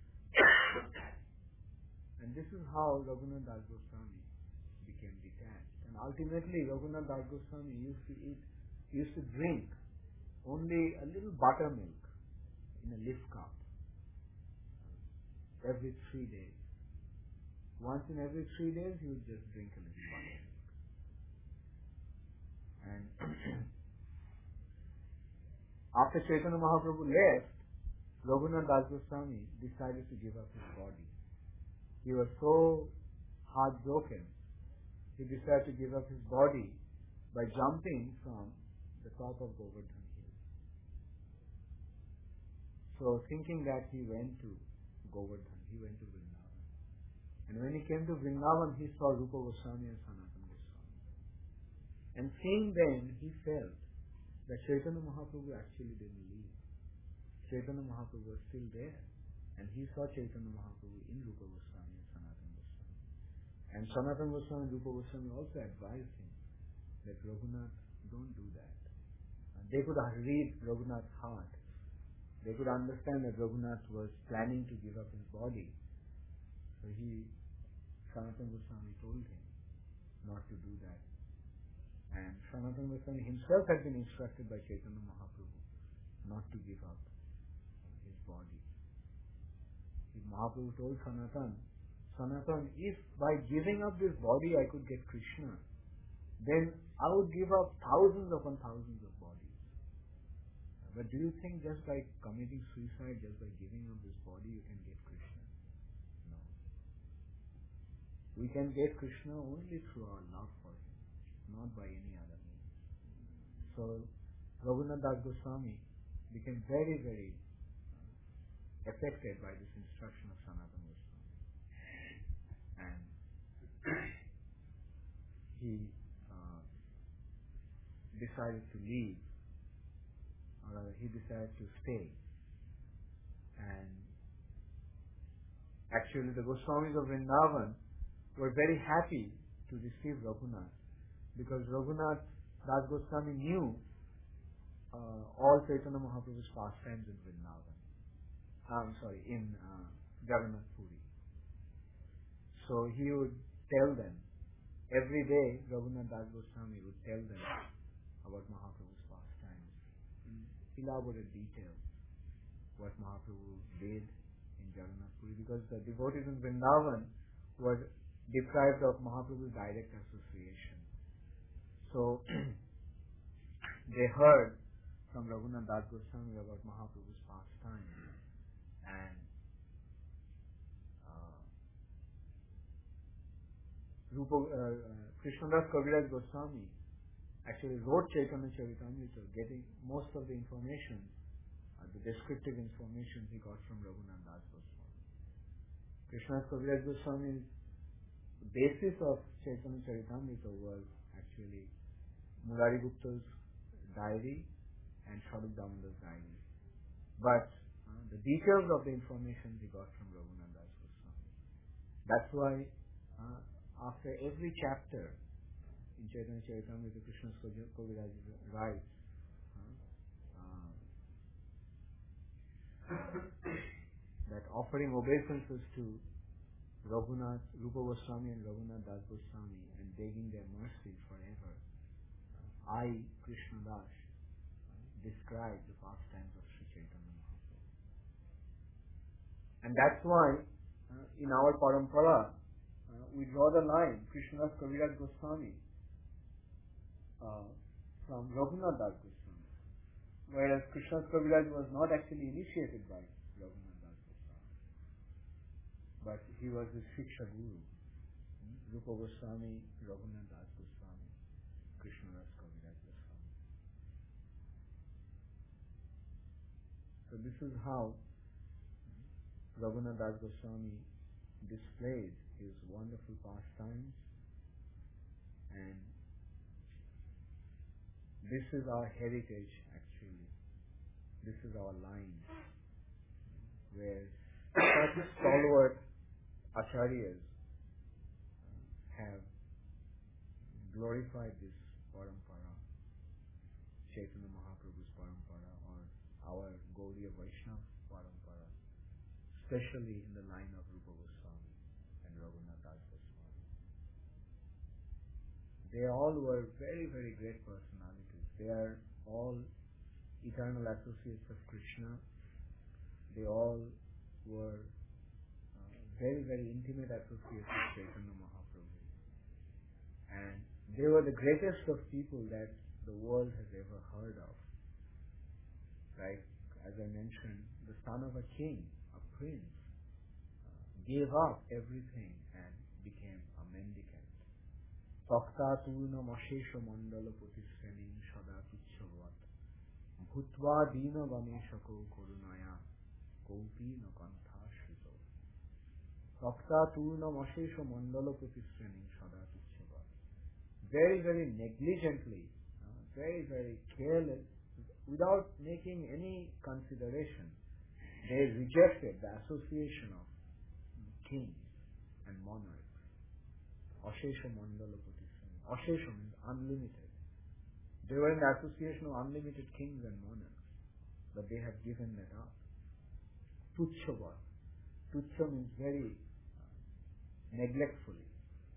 And this is how Raghunath Das Goswami became detached. And ultimately Raghunath Das Goswami used to eat, used to drink only a little buttermilk in a leaf cup every three days. Once in every three days he would just drink a little buttermilk. And after Chaitanya Mahaprabhu left, Raghunath Das Goswami decided to give up his body. He was so heartbroken, he decided to give up his body by jumping from the top of Govardhan Hill. So thinking that he went to Govardhan, he went to Vrindavan. And when he came to Vrindavan, he saw Rupa Goswami and Sanatana Goswami. And seeing them, he felt that Chaitanya Mahaprabhu actually didn't leave. Chaitanya Mahaprabhu was still there. And he saw Chaitanya Mahaprabhu in Rupa Goswami and Sanatana Goswami. And Sanatana Goswami and Rupa Goswami also advised him that Raghunath, don't do that. And they could read Raghunath's heart. They could understand that Raghunath was planning to give up his body. So he, Sanatana Goswami told him not to do that. And Sanatana Goswami himself had been instructed by Chaitanya Mahaprabhu not to give up his body. If Mahaprabhu told Sanatana, Sanatana, if by giving up this body I could get Krishna, then I would give up thousands upon thousands of bodies. But do you think just by committing suicide, just by giving up this body, you can get Krishna? No. We can get Krishna only through our love for him, not by any other means. So, Raghunath Das Goswami became very, very uh, affected by this instruction of Sanatana Goswami. And he uh, decided to leave, or rather he decided to stay. And actually the Goswamis of Vrindavan were very happy to receive Raghunath, because Raghunath Das Goswami knew uh, all Chaitanya Mahaprabhu's pastimes in Vrindavan. I'm sorry, in uh, Jagannath Puri. So he would tell them, every day Raghunath Das Goswami would tell them about Mahaprabhu's pastimes in elaborate detail, what Mahaprabhu did in Jagannath Puri, because the devotees in Vrindavan were deprived of Mahaprabhu's direct association. So they heard from Raghunath Das Goswami about Mahaprabhu's pastimes, and uh, Rupa, uh, uh, Krishnadas Kaviraj Goswami actually wrote Chaitanya Charitamrita, getting most of the information, uh, the descriptive information he got from Raghunath Das Goswami. Krishnadas Kaviraj Goswami's basis of Chaitanya Charitamrita was actually Murari Gupta's diary and Swarup Damodar's diary. But uh, the details of the information he got from Raghunath Das Goswami. That's why uh, after every chapter in Chaitanya Charitamrita, Krishna Kaviraj writes uh, uh, that offering obeisances to Raghunath, Rupa Goswami and Raghunath Das Goswami and begging their mercy forever, uh, I, Krishna Das, uh, describe the pastimes of Sri Chaitanya Mahaprabhu. And that's why uh, in our parampara uh, we draw the line Krishnadas Kaviraj Goswami uh, from Raghunath Das Goswami, whereas Krishnadas Kaviraj was not actually initiated by Raghunath Das Goswami, but he was his Shiksha Guru. Hmm? Rupa Goswami, Raghunath Das Goswami, Krishnadas Kaviraj Goswami. So this is how Raghunath Das Goswami displayed his wonderful pastimes, and this is our heritage actually. This is our line, where such stalwart acharyas have glorified this parampara, Chaitanya Mahaprabhu's parampara, or our Gaudiya Vaishnava parampara, especially in the line of Rupa Goswami and Raghunath Das Goswami. They all were very, very great personalities. They are all eternal associates of Krishna. They all were uh, very, very intimate associates of Chaitanya Mahaprabhu. And they were the greatest of people that the world has ever heard of. Right? As I mentioned, the son of a king, a prince, uh, gave up everything and became a mendicant. Takta turna mashesha mandala putisrenim sada tuchchavat bhutva dina vaneshako korunaya kaupi na kantha shrito. Takta turna mashesha mandala putisrenim sada tuchchavat. Very, very negligently, uh, very, very careless, without making any consideration, they rejected the association of kings and monarchs. Ashesha Mandala Putisani. Ashesha means unlimited. They were in the association of unlimited kings and monarchs, but they have given that up. Tuchchava. Tuchcha means very uh, neglectfully.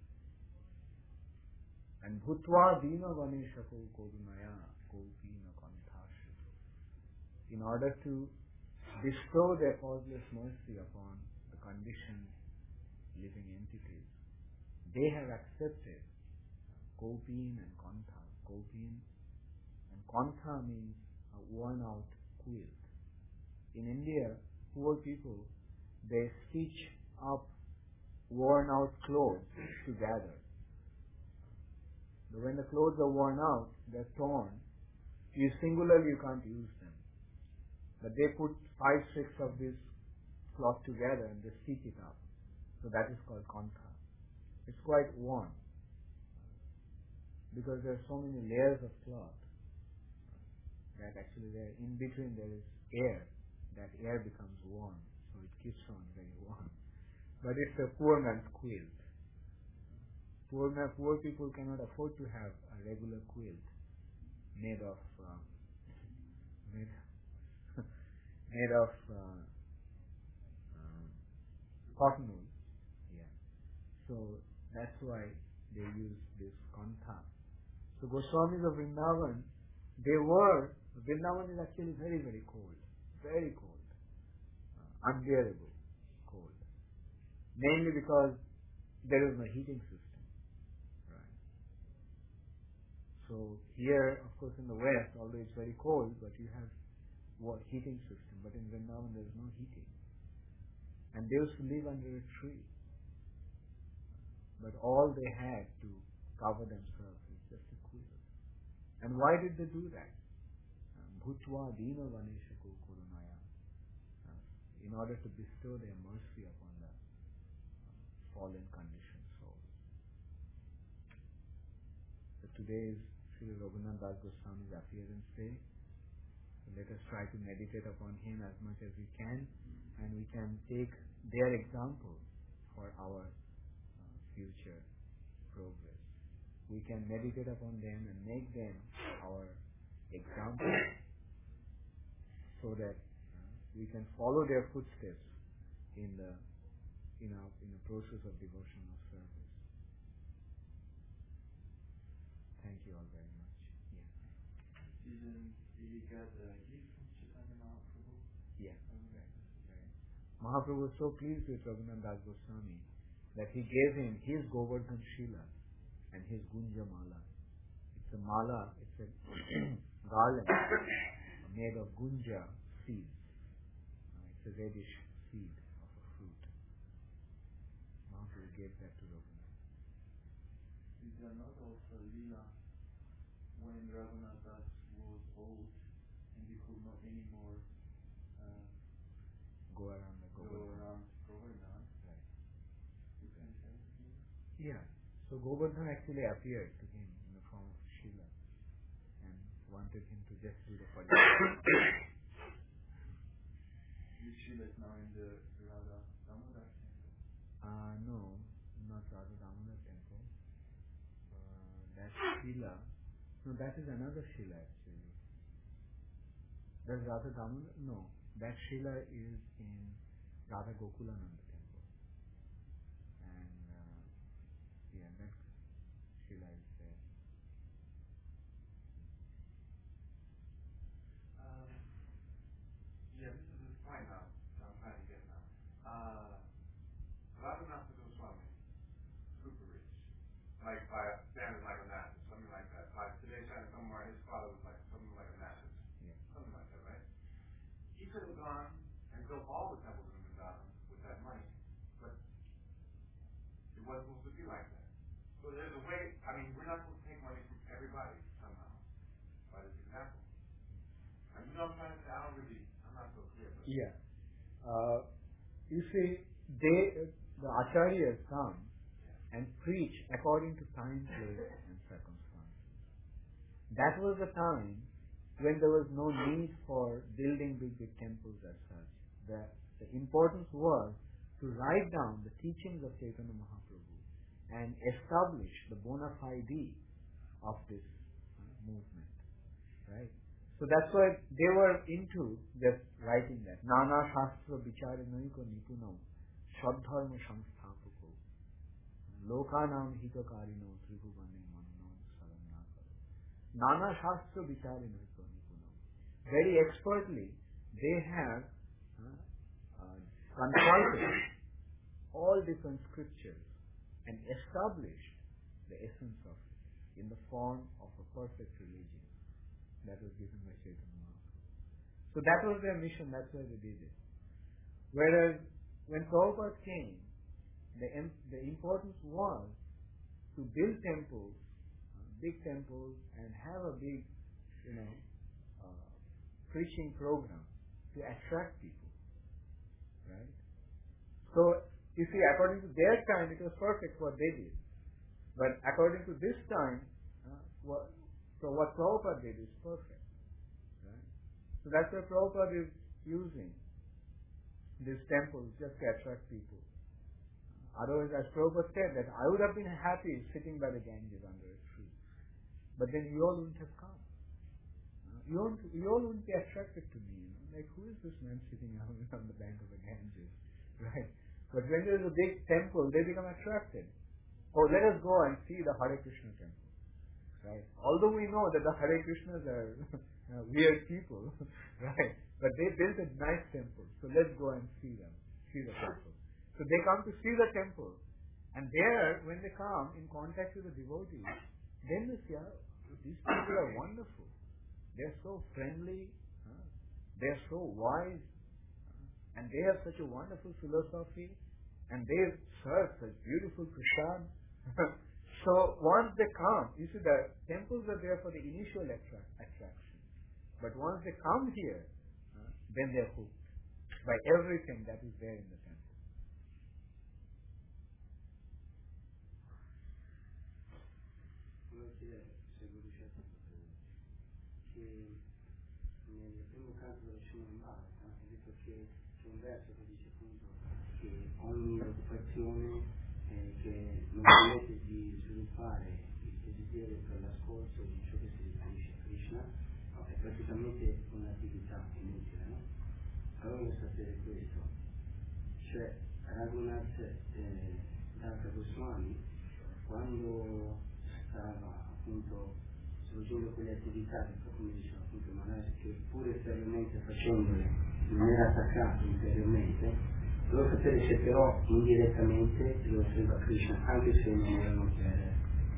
And Bhutva Dina Vaneshako Kodunaya Kopina Kanthashito. In order to bestow their causeless mercy upon the conditioned living entities, they have accepted Kopin and Kantha. Kopin and Kantha means a worn out quilt. In India, poor people, they stitch up worn out clothes together. But when the clothes are worn out, they're torn. You singularly you can't use them. But they put five strips of this cloth together and they stitch it up. So that is called Kantha. It's quite worn because there are so many layers of cloth that actually there in between there is air. That air becomes warm, so it keeps on very warm. But it's a poor man's quilt. Poor, poor people cannot afford to have a regular quilt made of uh, made, made of uh, uh, cotton wool. Yeah. So that's why they use this kantha. So Goswamis of Vrindavan, they were, Vrindavan is actually very, very cold. Very cold. Uh, unbearable cold. Mainly because there is no heating system. Right. So here, of course, in the West, although it's very cold, but you have what heating system. But in Vrindavan, there is no heating. And they used to live under a tree. But all they had to cover themselves is just a quilt. And why did they do that? Bhutva dina vaneshako kurunaya. In order to bestow their mercy upon the fallen conditioned souls. So today is Sri Raghunath Das Goswami's appearance day. So let us try to meditate upon him as much as we can, and we can take their example for our uh, future progress. We can meditate upon them and make them our example so that uh, we can follow their footsteps in the in our in the process of devotional service. Thank you all very much. Yeah. Didn't he get a gift from Chaitanya Mahaprabhu? Yeah. Right. Right. Mahaprabhu was so pleased with Raghunath Das Goswami that he gave him his Govardhan Shila and his Gunja Mala. It's a mala, it's a garland made of Gunja seeds. Uh, it's a reddish seed of a fruit. Mahaprabhu gave that to Raghunath. Is there not also Leela when Raghunath Das was old and he could not anymore uh, go around the go Govardhan? around Govardhan? Right. You can tell me? Yeah. So Govardhan actually appeared to him in the form of Shila and wanted him to just do the Padma. This Shila is now in the Radha Damodar temple. Uh, no, not Radha Damodar temple. Uh, that Shila, no, that is another Shila actually. Does Radha Damodar? No, that Shila is in Radha Gokulananda temple. And uh, yeah, that Shila is there. Um, yeah, this is this point now that I'm trying to get now. Uh, Raghunath Goswami, super rich. Like by standards like a Onassis, something like that. By today's standards, somewhere his father was like something like a Onassis. Yeah. Something like that, right? He could have gone and built all the temples in Vrindavan with that money. But it wasn't supposed to be like that. So there's a way, I mean, we're not supposed to take money from everybody somehow by this example. And you know what I'm trying to say? I don't really, I'm not so clear. But Yeah. Uh, you see, they, the acharyas come and preach according to time, place, and circumstance. That was the time when there was no need for building big, big temples as such. The, the importance was to write down the teachings of Chaitanya Mahaprabhu and establish the bona fide of this uh, movement. Right? So that's why they were into just writing that. Nana Shastra Bichare Naiko Nipuno Shadharma Samsthapako Lokanam Hitakarino Tribhuvane Manno Saranakaro. Nana Shastra Bichare Naiko Nipuno. Very expertly, they have uh, uh, consulted all different scriptures and established the essence of it in the form of a perfect religion that was given by Chaitanya Mahaprabhu. So that was their mission, that's why they did it. Whereas when Prabhupada came, the, the importance was to build temples, uh, big temples, and have a big, you know, uh, preaching program to attract people. Right? So, you see, according to their time, it was perfect what they did. But according to this time, uh, what, so what Prabhupada did is perfect. Right? So that's why Prabhupada is using these temples just to attract people uh, Otherwise, as Prabhupada said, that I would have been happy sitting by the Ganges under a tree. But then you all wouldn't have come. You all, you all wouldn't be attracted to me. You know? Like, who is this man sitting on, on the bank of the Ganges? Right? But when there is a big temple, they become attracted. Oh, let us go and see the Hare Krishna temple. Right? Although we know that the Hare Krishnas are uh, weird people, right? But they built a nice temple, so let's go and see them, see the temple. So they come to see the temple, and there, when they come in contact with the devotees, then they see, oh, these people are wonderful. They're so friendly, huh? They're so wise, huh? And they have such a wonderful philosophy, and they serve such beautiful prasad. So once they come, you see the temples are there for the initial attra- attraction. But once they come here, uh, then they are hooked by everything that is there in the temple. Volevo chiedere se voi riuscite a sapere che nel primo canto della Srimad Bhagavatam è detto che c'è un verso che dice appunto che ogni occupazione eh, che non permette di sviluppare il desiderio per l'ascolto di ciò che si riferisce a Krishna, no, è praticamente un'attività inutile, no? Allora voglio sapere questo, cioè Raghunath eh, Dasa Goswami, quando stava appunto svolgendo quelle attività che come diceva appunto Maharaj, che pur esteriormente facendole non era attaccato interiormente, devo sapere se però indirettamente lo offriva Krishna anche se non erano chiare.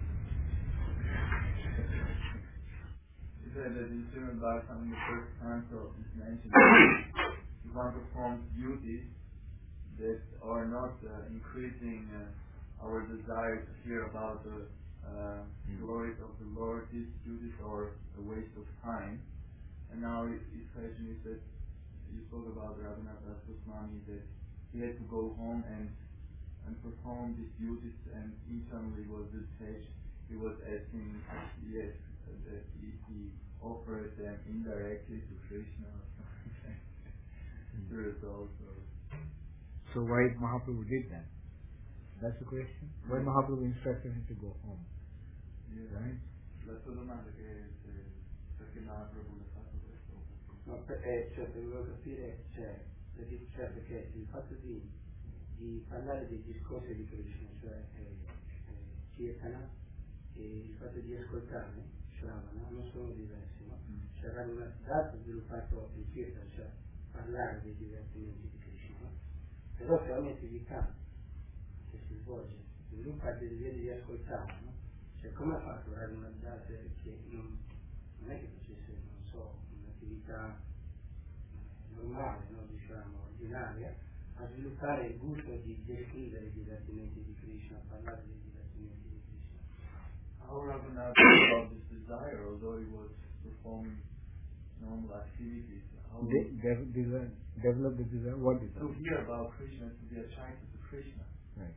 He said that in Srimad Bhagavatam, the first canto is mentioned that if one performs duties that are not uh, increasing uh, our desire to hear about the uh, glories of the Lord, these duties are a waste of time. And now his question is that you spoke about Raghunath Das Goswami, that he had to go home and and perform these duties, and internally was this stage he was asking, yes, uh, that if he offered them indirectly to Krishna or something. The result of So why Mahaprabhu did that? That's the question. Why Mahaprabhu instructed him to go home? Yeah. Right? La sua domanda che se, perché Mahaprabhu l'ha fatto questo? No, per, eh, cioè, volevo capire, cioè, perché, cioè, perché il fatto di, di parlare dei discorsi di Krishna, cioè eh, eh, Kirtana, e il fatto di ascoltarne, Shravana, non sono diversi, no? Mm. Cioè Raghunath Das ha sviluppato il Kirtana, cioè parlare dei divertimenti di Krishna, no? Però se ogni attività che si svolge sviluppa il desiderio di ascoltare, no? Cioè come ha fatto Raghunath Das che non, non è che facesse, non so, un'attività normale, no? Diciamo, ordinaria, a sviluppare il gusto di descrivere i divertimenti di Krishna, a parlare dei divertimenti di Krishna. How Raghunath about this desire, although he was performing normal activities, how De- de- desire, develop the desire. What desire? to hear about Krishna, to be attracted to Krishna. Right.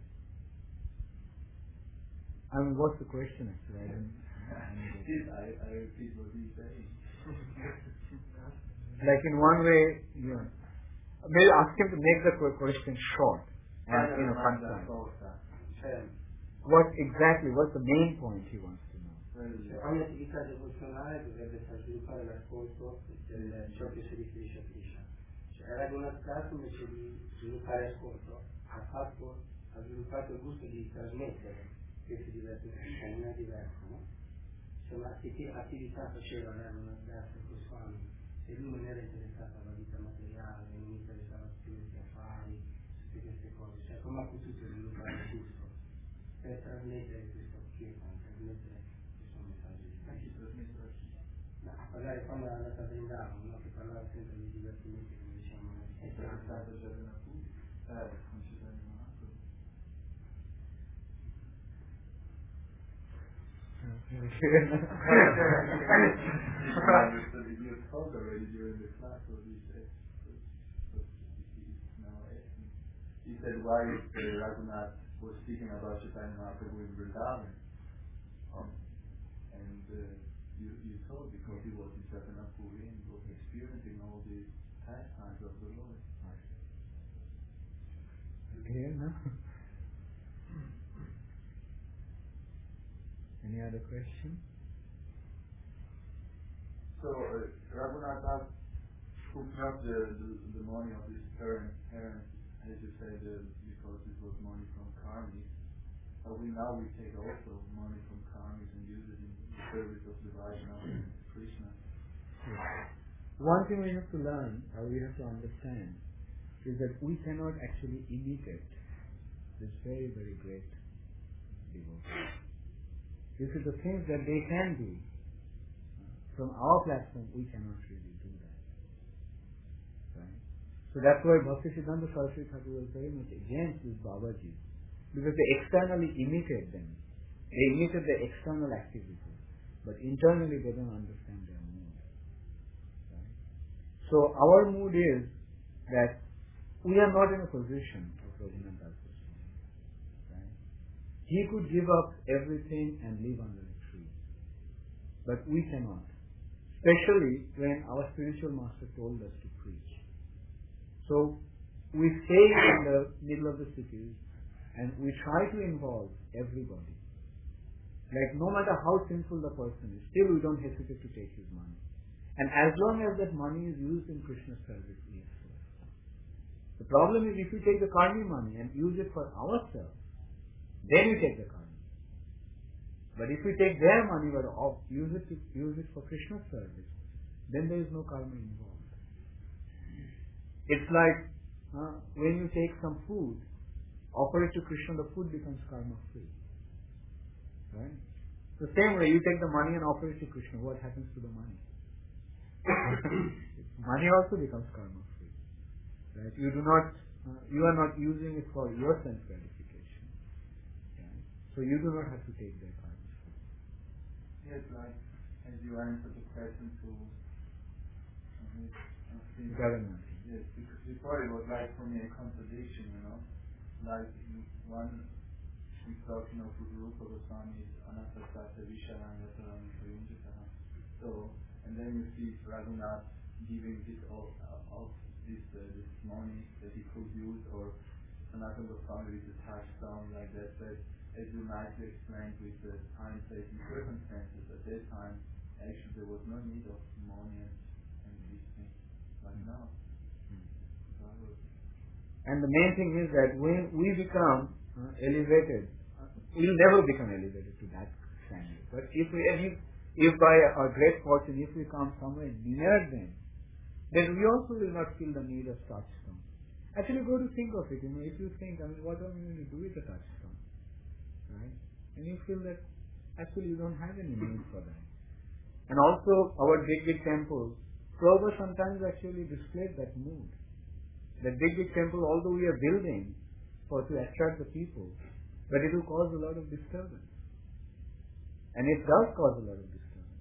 I mean, what's the question actually? I didn't, I didn't get it. I, I repeat what he's saying. Like in one way, you know, maybe ask him to make the question short and you know concise. What exactly? What's the main point he wants to know? Cioè, ogni attività devozionale dovrebbe far sviluppare l'ascolto di ciò che si riferisce a Krishna. Cioè, Raghunath Das invece di sviluppare ascolto ha fatto, ha sviluppato il gusto di trasmettere questi divertimenti, cioè non è diverso, no? Cioè, ma che attività faceva Raghunath Das Goswami? Se lui non era interessato alla vita materiale, non interessava a tutti questi affari, tutte queste cose, cioè come ha potuto sviluppare il gusto per trasmettere questo kirtan, trasmettere questo messaggio di Krishna? Ma a parlare quando era andata a Vrindavan, no? Che parlava sempre di divertimenti, come diciamo, È stato già una pubblica, eh, non ci sono rimasto. You spoke already during the class what he said. He said why uh, Raghunath was speaking about Chaitanya Mahaprabhu in Vrindavan. Um, and uh, you, you told because he was in Chaitanyapuri and was experiencing all these pastimes of the Lord. Clear, no? Any other question? So uh, Raghunath Das took not the, the, the money of his parents, parents, as you said, uh, because it was money from karmis. But we now we take also money from karmis and use it in the service of the Vaishnava and Krishna. Yeah. One thing we have to learn, or we have to understand, is that we cannot actually imitate this very, very great devotee. This is the things that they can do. From our platform, we cannot really do that. Right? So that's why Bhaktisiddhanta Saraswati Thakur was very much against these Babaji, because they externally imitate them. They imitate the external activities, but internally they don't understand their mood. Right? So our mood is that we are not in a position of Raghunath Das Goswami. Right? He could give up everything and live under a tree, but we cannot. Especially when our spiritual master told us to preach. So we stay in the middle of the cities and we try to involve everybody. Like no matter how sinful the person is, still we don't hesitate to take his money. And as long as that money is used in Krishna's service, we accept. The problem is if we take the karmi money and use it for ourselves, then we take the karmi. But if we take their money but use it to use it for Krishna's service, then there is no karma involved. It's like uh, when you take some food, offer it to Krishna, the food becomes karma free. Right? The same way you take the money and offer it to Krishna, what happens to the money? Money also becomes karma free. Right? You do not, uh, you are not using it for your sense gratification. Right? So you do not have to take their karma. Yes, like as you answered the question to Government. Yes, because before it was like for me a contradiction, you know. Like one we talk, you know, for Rupa Goswami, Anastasya Visharanga Sarami Prayunjitaha. So and then you see Raghunath giving this all of this uh, this money that he could use, or Sanatana Goswami with the touchstone like that, but as you nicely explained with the time, place, and circumstances, at that time, actually there was no need of money and, and these things like now. Mm. So and the main thing is that when we become uh, elevated, uh, we'll never become elevated to that standard. But if we, if, if by our great fortune, if we come somewhere near them, then we also will not feel the need of touchstone. Actually, go to think of it. You know, if you think, I mean, what are we going to do with the touchstone? Right? And you feel that actually you don't have any need for that. And also our big big temples, Prabhupada sometimes actually displayed that mood. That big big temple, although we are building for to attract the people, but it will cause a lot of disturbance. And it does cause a lot of disturbance.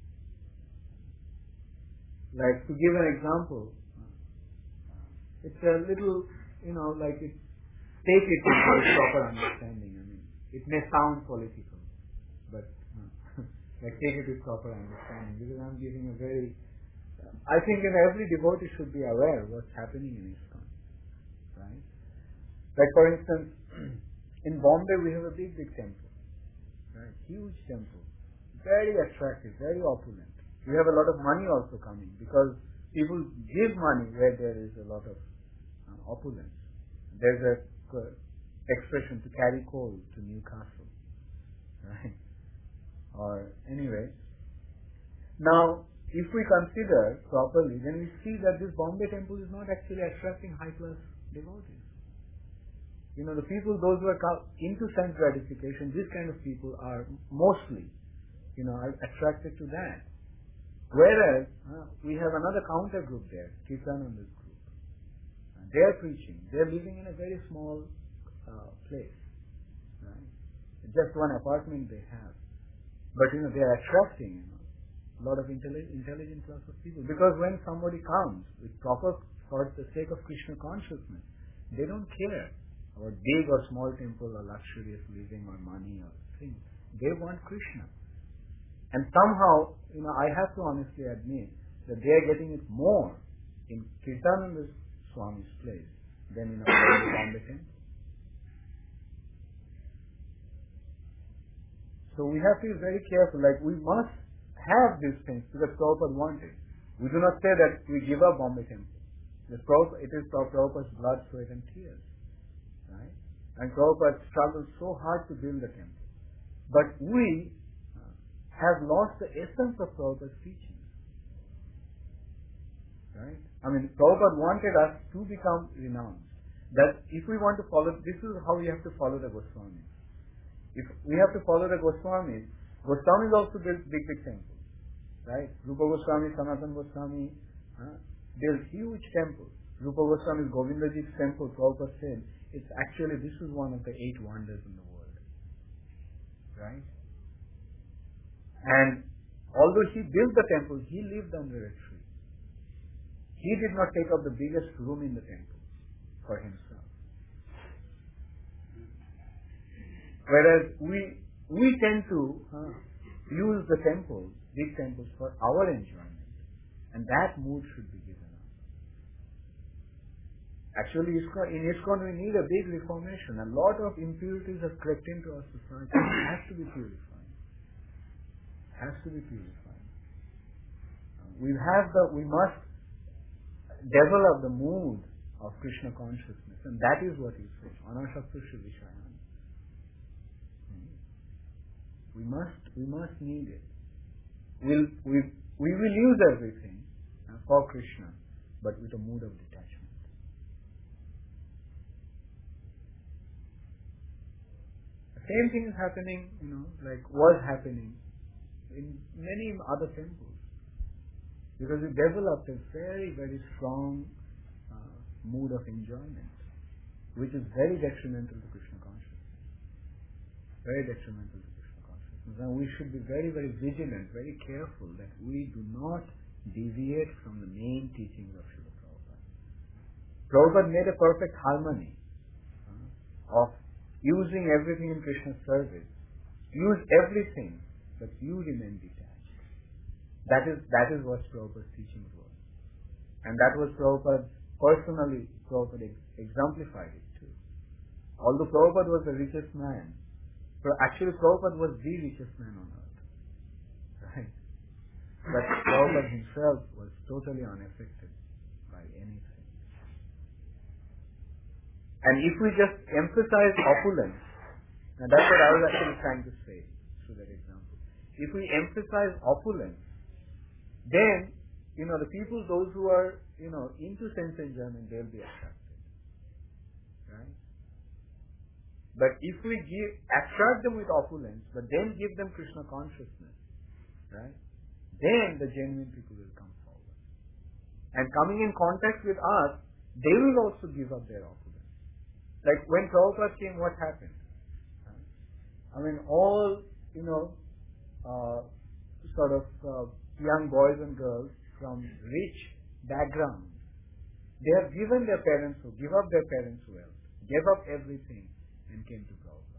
Like to give an example, it's a little, you know, like it take it with proper understanding. I mean, it may sound political, but uh, like take it with proper understanding, because I'm giving a very, uh, I think that every devotee should be aware of what's happening in ISKCON, right? Like for instance, in Bombay we have a big, big temple, right? Huge temple, very attractive, very opulent. We have a lot of money also coming, because people give money where there is a lot of uh, opulence. There's a uh, expression to carry coal to Newcastle, right? Or anyway, now if we consider properly, then we see that this Bombay temple is not actually attracting high class devotees. You know, the people, those who are into sense gratification, these kind of people are mostly, you know, attracted to that. Whereas uh, we have another counter group there, Kirtananda's group. Uh, they are preaching. They are living in a very small Uh, place, right? Just one apartment they have, but you know they are attracting, you know, a lot of intelligent, intelligent class of people. Because when somebody comes with proper, for the sake of Krishna consciousness, they don't care about big or small temple or luxurious living or money or things. They want Krishna, and somehow, you know, I have to honestly admit that they are getting it more in Kirtananda Swami's place than in a Bombay temple. So we have to be very careful. Like, we must have these things because Prabhupada wanted. We do not say that we give up Bombay Temple. The Prabhupada, it is Prabhupada's blood, sweat and tears. Right? And Prabhupada struggled so hard to build the temple. But we uh, have lost the essence of Prabhupada's teaching. Right? I mean, Prabhupada wanted us to become renowned. That if we want to follow, this is how we have to follow the Goswamis. If we have to follow the Goswamis, Goswamis also built big, big temples. Right? Rupa Goswami, Sanatana Goswami uh, built huge temples. Rupa Goswami's Govindaji's temple, Prabhupada said, it's actually, this is one of the eight wonders in the world. Right? And although he built the temple, he lived under a tree. He did not take up the biggest room in the temple for himself. Whereas we we tend to uh, use the temples, big temples, for our enjoyment, and that mood should be given up. Actually, in ISKCON we need a big reformation. A lot of impurities have crept into our society. It has to be purified. It has to be purified. We have the we must develop the mood of Krishna consciousness, and that is what he says. Anasaktusha Vishayam. We must, we must need it. We'll, we, we will use everything uh, for Krishna, but with a mood of detachment. The same thing is happening, you know, like was happening in many other temples. Because we developed a very, very strong uh, mood of enjoyment, which is very detrimental to Krishna consciousness. Very detrimental to Krishna. And we should be very, very vigilant, very careful that we do not deviate from the main teachings of Srila Prabhupada. Prabhupada made a perfect harmony uh, of using everything in Krishna's service. Use everything, but you remain detached. That is that is what Prabhupada's teachings was. And that was Prabhupada, personally, Prabhupada exemplified it too. Although Prabhupada was the richest man, actually, Prabhupada was the richest man on earth. Right? But Prabhupada himself was totally unaffected by anything. And if we just emphasize opulence, and that's what I was actually trying to say through that example. If we emphasize opulence, then, you know, the people, those who are, you know, into sense enjoyment, they'll be attracted. Right? But if we give, attract them with opulence, but then give them Krishna consciousness, right? Then the genuine people will come forward. And coming in contact with us, they will also give up their opulence. Like when Prabhupada came, what happened? Right? I mean, all, you know, uh, sort of uh, young boys and girls from rich backgrounds, they have given their parents, who give up their parents' wealth, gave up everything, and came to Prabhupada.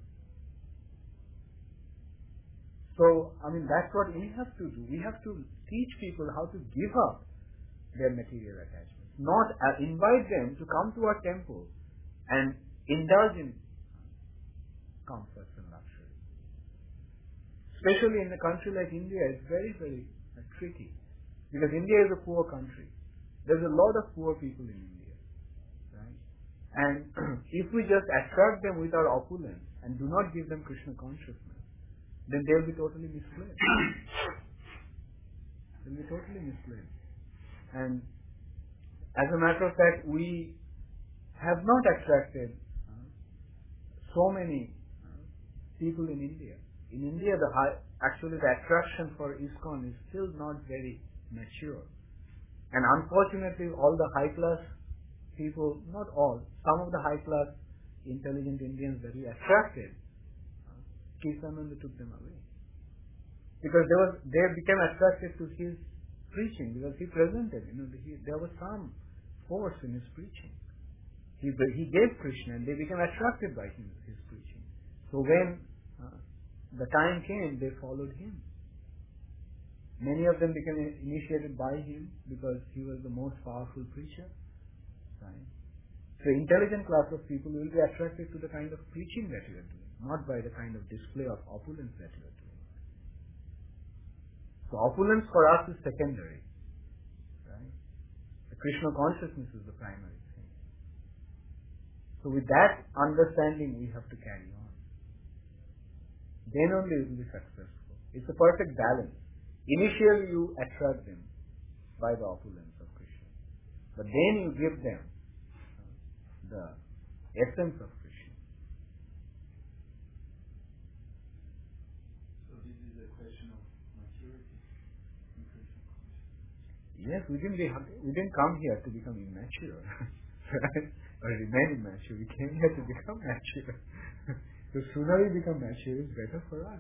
So, I mean, that's what we have to do. We have to teach people how to give up their material attachments. Not uh, invite them to come to our temple and indulge in comforts and luxury. Especially in a country like India, it's very, very uh, tricky. Because India is a poor country. There's a lot of poor people in India. Right? And if we just attract them with our opulence and do not give them Krishna consciousness, then they'll be totally misled. They'll be totally misled. And as a matter of fact, we have not attracted uh, so many uh, people in India. In India, the high, actually the attraction for ISKCON is still not very mature. And unfortunately, all the high class people, not all, some of the high class intelligent Indians that we attracted, uh, Kesananda took them away. Because they, was, they became attracted to his preaching, because he presented, you know, he, there was some force in his preaching. He, he gave Krishna and they became attracted by him, his preaching. So when uh, the time came, they followed him. Many of them became initiated by him because he was the most powerful preacher. Right? So intelligent class of people will be attracted to the kind of preaching that you are doing, not by the kind of display of opulence that you are doing. So opulence for us is secondary. Right? The Krishna consciousness is the primary thing. So with that understanding we have to carry on. Then only it will be successful. It's a perfect balance. Initially you attract them by the opulence of Krishna. But then you give them the essence of Krishna. So this is a question of maturity in Krishna consciousness. Yes, we didn't, be, we didn't come here to become immature. Right? Or remain immature. We came here to become mature. The sooner we become mature, it's better for us.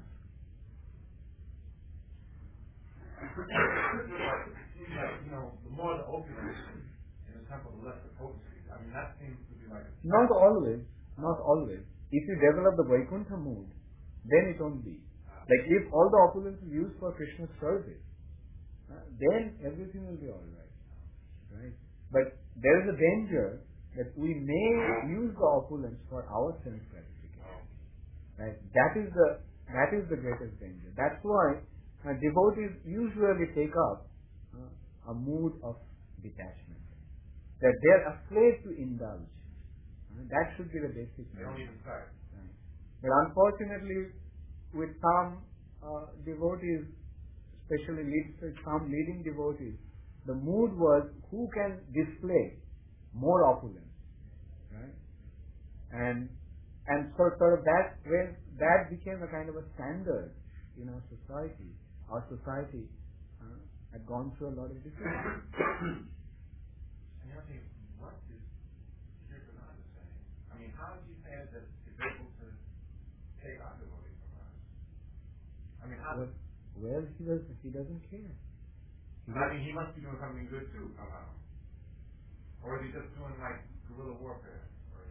It seems like, you know, the more the opulence in the temple, the less the potency. I mean, that seems to be like a... Not always. Not always. If you develop the Vaikuntha mood, then it won't be. Like if all the opulence is used for Krishna's service, uh, then everything will be alright. Right? But there is a danger that we may use the opulence for our sense gratification. Right? That is the that is the greatest danger. That's why uh, devotees usually take up uh, a mood of detachment. That they are afraid to indulge. Uh, that should be the basic. They don't even start. Right? But unfortunately, with some uh, devotees, especially lead, some leading devotees, the mood was who can display more opulence, right? And and so sort of that when that became a kind of a standard in our society. Our society uh, had gone through a lot of difficulties. And you're thinking, what is Kirtananda saying? I mean, how is he saying that it's able to take our devotee from us? I mean, how Well, well he doesn't he doesn't care. I mean, he must be doing something good too, somehow. Or is he just doing like guerrilla warfare?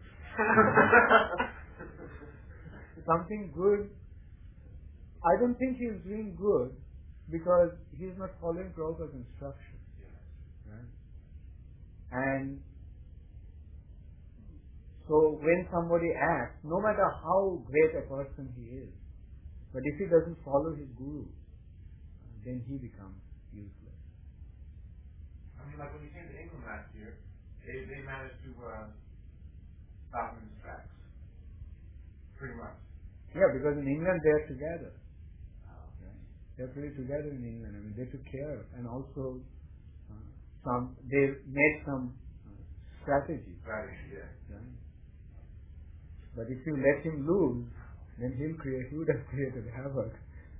Something good. I don't think he's doing good because he's not following Prabhupada's instructions. Yes. Right? And so when somebody acts, no matter how great a person he is, but if he doesn't follow his guru, then he becomes useless. I mean, like when he came to England last year, they, they managed to uh, stop him in his tracks. Pretty much. Yeah, because in England they're together. Right? They're pretty together in England. I mean, they took care, and also uh, some they made some uh, strategies. Strategy, yeah. Right? But if you let him loose, then he'll create. He would have created havoc.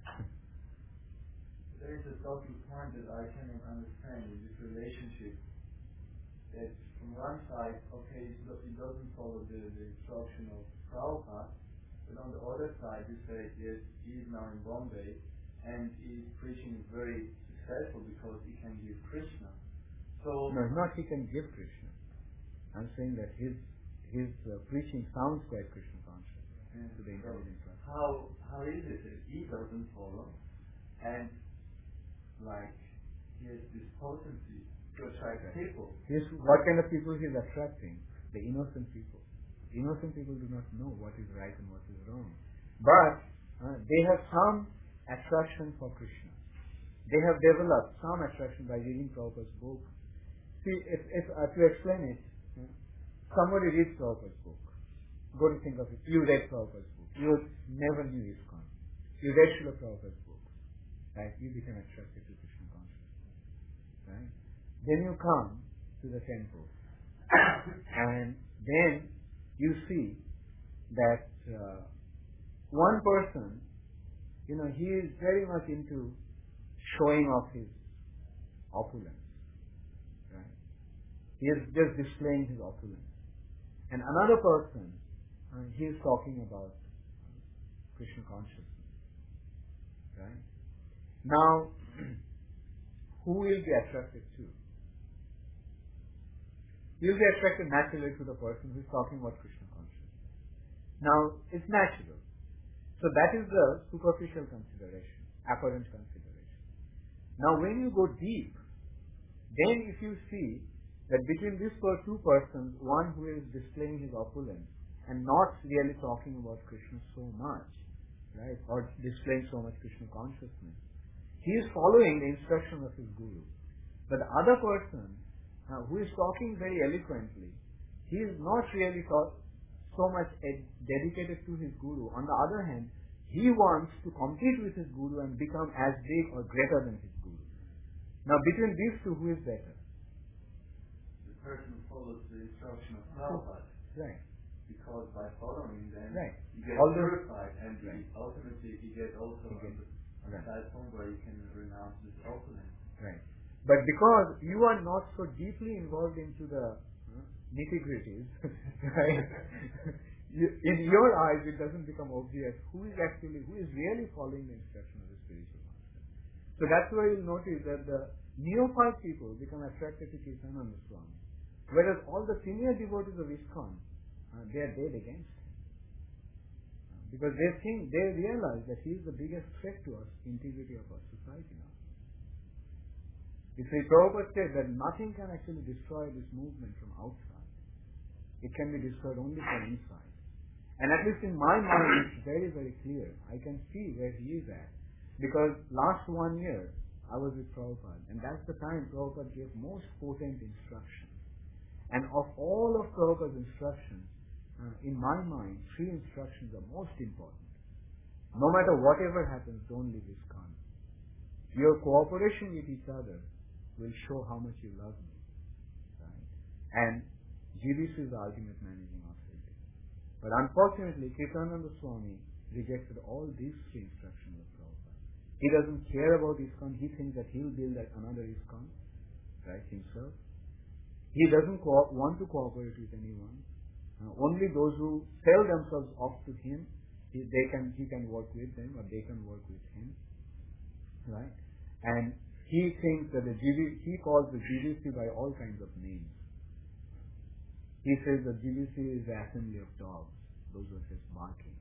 There is a subtle point that I cannot understand in this relationship. That from one side, okay, it doesn't follow the, the instruction of Prabhupada, but on the other side, you say, yes, he is now in Bombay, and his preaching is very successful because he can give Krishna. So No, not he can give Krishna. I'm saying that his his uh, preaching sounds quite Krishna conscious yeah, to the so intelligent class. how how is it that he doesn't follow, and like he has this potency to attract people? He's, what kind of people he's attracting? The innocent people. Innocent people do not know what is right and what is wrong. But uh, they have some attraction for Krishna. They have developed some attraction by reading Prabhupada's book. See, if, if uh, to explain it, uh, somebody reads Prabhupada's book. Go to think of it. You read Prabhupada's book. You never knew ISKCON. You read Srila Prabhupada's book. Right? You become attracted to Krishna consciousness. Right? Then you come to the temple. And then you see that uh, one person, you know, he is very much into showing off his opulence. Right? He is just displaying his opulence. And another person, uh, he is talking about Krishna consciousness. Right? Now, who will be attracted to? You'll be attracted naturally to the person who is talking about Krishna consciousness. Now, it's natural. So that is the superficial consideration, apparent consideration. Now, when you go deep, then if you see that between these two persons, one who is displaying his opulence and not really talking about Krishna so much, right, or displaying so much Krishna consciousness, He is following the instruction of his guru. But the other person uh, who is talking very eloquently, he is not really taught so much ed- dedicated to his guru. On the other hand, he wants to compete with his guru and become as big or greater than his guru. Now, between these two, who is better? The person who follows the instruction of Prabhupada. Right. Because by following them, right. you get Although, purified, and right. ultimately you get also you get, on the right. platform where you can renounce this opulence. Right. But because you are not so deeply involved into the uh, nitty-gritties, right? you, in your eyes, it doesn't become obvious who is actually, who is really following the instruction of the spiritual master. So that's why you'll notice that the neophyte people become attracted to Kirtananda Swami, whereas all the senior devotees of ISKCON, uh, they are dead against him. Uh, because they think, they realize that he is the biggest threat to us, integrity of our society now. You see, Prabhupada said that nothing can actually destroy this movement from outside. It can be destroyed only from inside. And at least in my mind, it's very, very clear. I can see where he is at. Because last one year, I was with Prabhupada. And that's the time Prabhupada gave most potent instructions. And of all of Prabhupada's instructions, uh, in my mind, three instructions are most important. No matter whatever happens, don't leave ISKCON. Your cooperation with each other will show how much you love me. Right? And G B C is the ultimate managing authority. But unfortunately, Kirtananda Swami rejected all these three instructions of Prabhupada. He doesn't care about ISKCON. He thinks that he'll build another ISKCON, right, himself. He doesn't co- want to cooperate with anyone. Uh, only those who sell themselves off to him, he, they can, he can work with them, or they can work with him. Right? And he thinks that the G B C, he calls the G B C by all kinds of names. He says the G B C is the assembly of dogs. Those are just barking.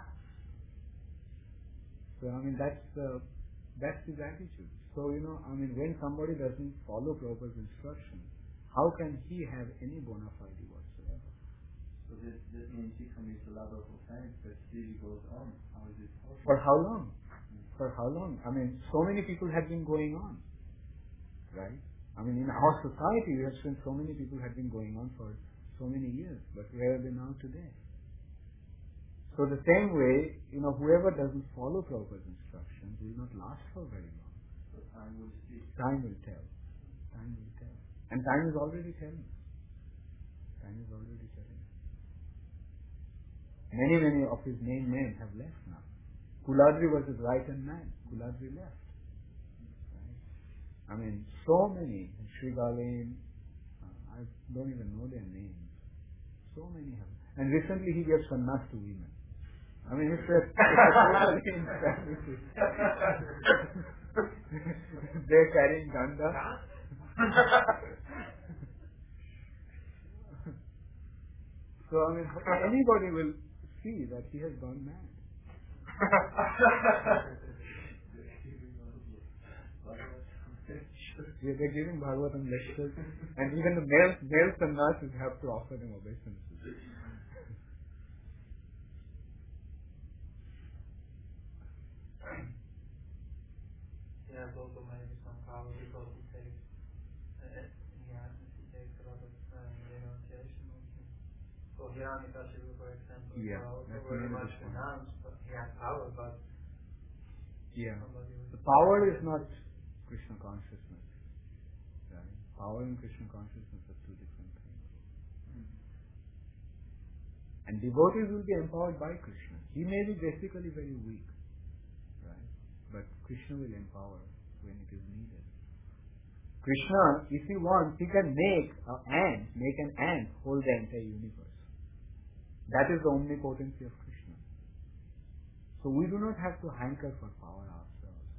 So, I mean, that's, uh, that's his attitude. So, you know, I mean, when somebody doesn't follow Prabhupada's instruction, how can he have any bona fide whatsoever? So this, this means he commits a lot of offense, but still he goes on. How is it possible? For how long? For how long? I mean, so many people have been going on, right? I mean, in our society, we have seen so many people have been going on for so many years, but where are they now today? So the same way, you know, whoever doesn't follow Prabhupada's instructions will not last for very long. So time will speak. Time will tell. Time will tell. And time is already telling us. Time is already telling us. Many, many of his main men have left now. Kuladri was his right-hand man. Kuladri left. Right? I mean, so many. Sri Galeen, uh, I don't even know their names. So many have. And recently he gave sannyas to women. I mean, it's a, it's a totally insanity. They're carrying danda. So, I mean, anybody will see that he has gone mad. Yeah, they're giving Bhagavatam lectures, and even the male, male sannyasis have to offer them obeisances. He has also maybe some power because he takes, uh, yeah, he takes a lot of uh, renunciation also. So Hiranyakashipu, for example, Yeah, well, that's very another much point. renounced, but he has power, but Yeah, somebody will the power is not Krishna consciousness. Right? Power and Krishna consciousness are two different things. And devotees will be empowered by Krishna. He may be basically very weak, right? But Krishna will empower when it is needed. Krishna, if he wants, he can make an ant, make an ant hold the entire universe. That is the omnipotency of Krishna. So we do not have to hanker for power ourselves.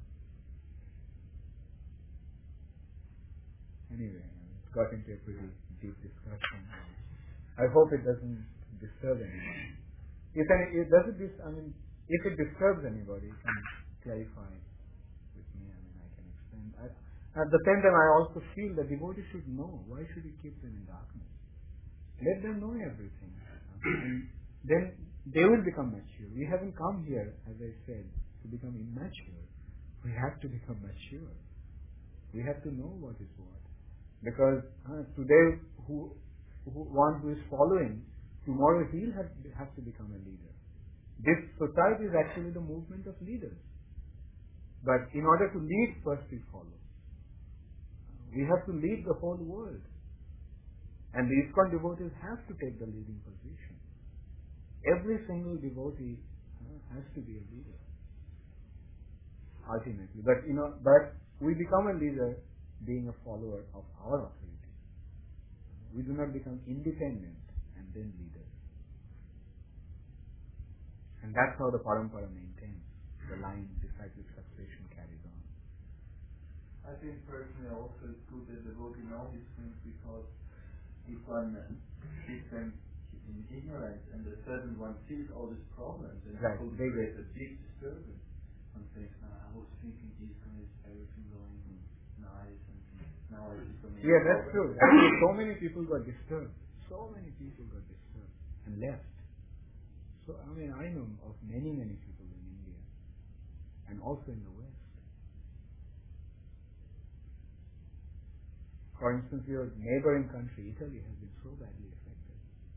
Anyway, it got into a pretty deep discussion. I hope it doesn't disturb anybody. If any, it does it dis, I mean, if it disturbs anybody, you can clarify with me. I mean, I can explain. I, at the same time, I also feel that devotees should know. Why should we keep them in darkness? Let them know everything. And then they will become mature. We haven't come here, as I said, to become immature. We have to become mature. We have to know what is what. Because uh, today, who, who one who is following, tomorrow he'll have, have to become a leader. This society is actually the movement of leaders. But in order to lead, first we follow. We have to lead the whole world. And the ISKCON devotees have to take the leading position. Every single devotee uh, has to be a leader, ultimately. But you know, but we become a leader being a follower of our authority. We do not become independent and then leaders. And that's how the Parampara maintains. The line disciple succession carries on. I think personally also it's good that the devotee know these things, because if one sees them in ignorance and the certain one sees all these problems, and right. it could create a big disturbance. One thinks, nah, I was thinking ISKCON is everything going nice, and now I see so many Yeah, that's problems. true. Actually, so many people got disturbed. So many people got disturbed and left. So, I mean, I know of many, many people in India and also in the West. For instance, your neighboring country, Italy, has been so badly affected.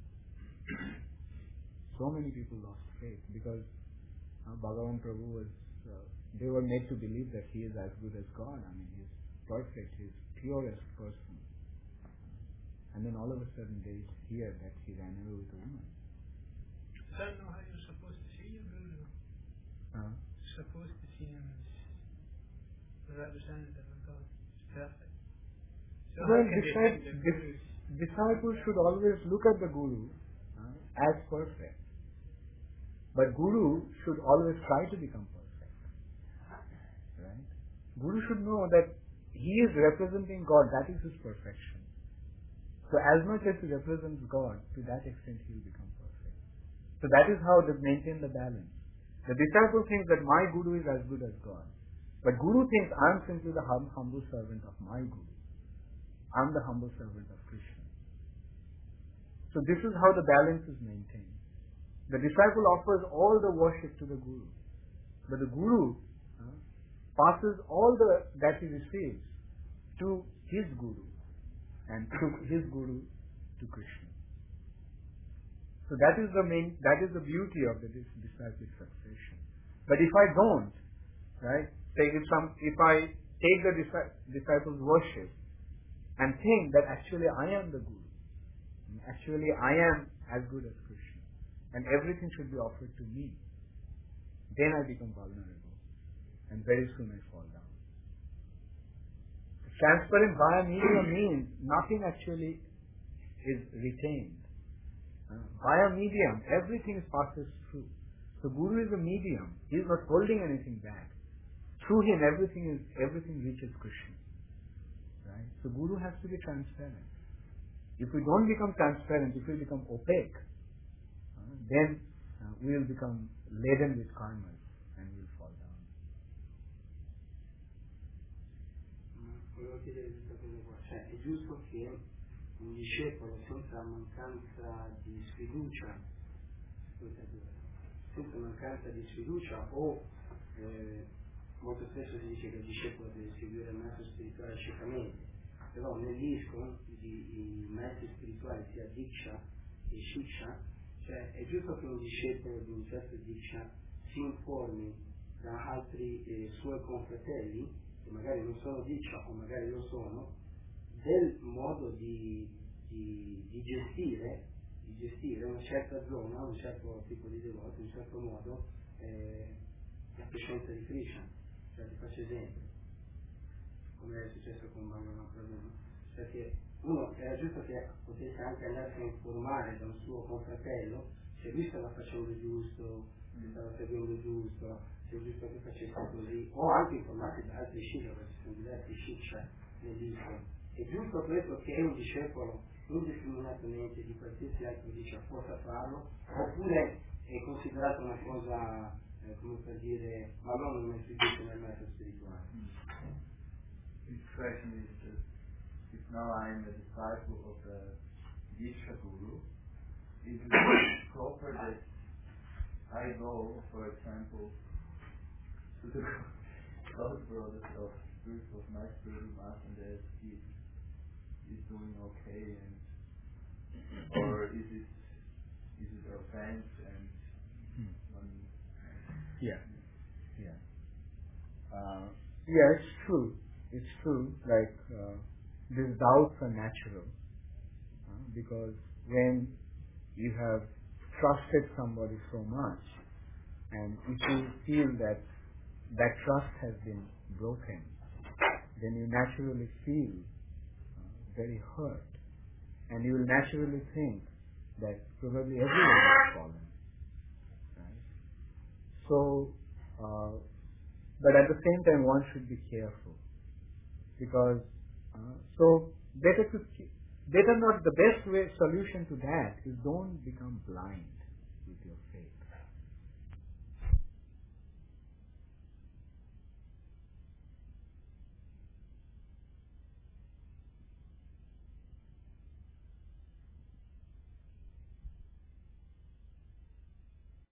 So many people lost faith because uh, Bhagavan Prabhu was, uh, they were made to believe that he is as good as God. I mean, he is perfect, he is purest person. And then all of a sudden they hear that he ran away with a woman. I don't know how you're supposed to see your Guru. Uh, You're supposed to see him as the representative of God. It's perfect. So well, how can they disciples, think the dis- Guru's disciples should always look at the Guru uh, as perfect. But Guru should always try to become perfect. Right? Guru should know that he is representing God, that is his perfection. So as much as he represents God, to that extent he will become perfect. So that is how they maintain the balance. The disciple thinks that my Guru is as good as God. But Guru thinks I am simply the hum- humble servant of my Guru. I am the humble servant of Krishna. So this is how the balance is maintained. The disciple offers all the worship to the Guru. But the Guru uh, passes all the that he receives to his Guru, and to his Guru to Krishna. So that is the main, that is the beauty of the dis- disciplic succession. But if I don't, right, say if some, if I take the disi- disciples' worship and think that actually I am the Guru, and actually I am as good as Krishna, and everything should be offered to me, then I become vulnerable, and very soon I fall down. Transparent via medium means nothing actually is retained. Uh, via medium, everything passes through. So Guru is a medium. He is not holding anything back. Through him, everything is everything reaches Krishna. Right? So Guru has to be transparent. If we don't become transparent, if we become opaque, uh, then uh, we will become laden with karmas and we will fall down. Volevo chiedere questa cosa qua, cioè è giusto che un discepolo senza mancanza di sfiducia, senza mancanza di sfiducia o eh, molto spesso si dice che il discepolo deve seguire il maestro spirituale ciecamente, però nell'ISKCON i maestri spirituali sia Diksha e Shiksha, cioè è giusto che un discepolo di un certo Diksha si informi da altri eh, suoi confratelli che magari non sono Diksha o magari lo sono, del modo di, di, di gestire di gestire una certa zona, un certo tipo di devoto, un certo modo eh, la coscienza di Krishna. Cioè ti faccio esempio, come è successo con Bhagavan Prabhu, perché uno era giusto che potesse anche andarsi a informare da un suo confratello se lui stava facendo giusto, se stava seguendo giusto, se è giusto che facesse così, o anche informarsi da altri shiksha, perché ci sono diversi shiksha nell'ISKCON. È giusto questo che un discepolo indiscriminatamente di qualsiasi altro dice possa farlo, oppure è considerato una cosa eh, come per dire, ma non nel fiducia nel metodo spirituale? His question is just, if now I am a disciple of the Diksha Guru, is it proper that I go, for example, to the, close brothers of spirit of my spiritual master that he is doing okay, and or is it is it offense and Hmm. one? Yeah, yeah. Uh, yeah, it's true. It's true. Like uh, these doubts are natural uh, because when you have trusted somebody so much, and if you feel that that trust has been broken, then you naturally feel uh, very hurt, and you will naturally think that probably everyone is fallen. Right? So, uh, but at the same time, one should be careful because uh, so better to keep, better not the best way solution to that is don't become blind.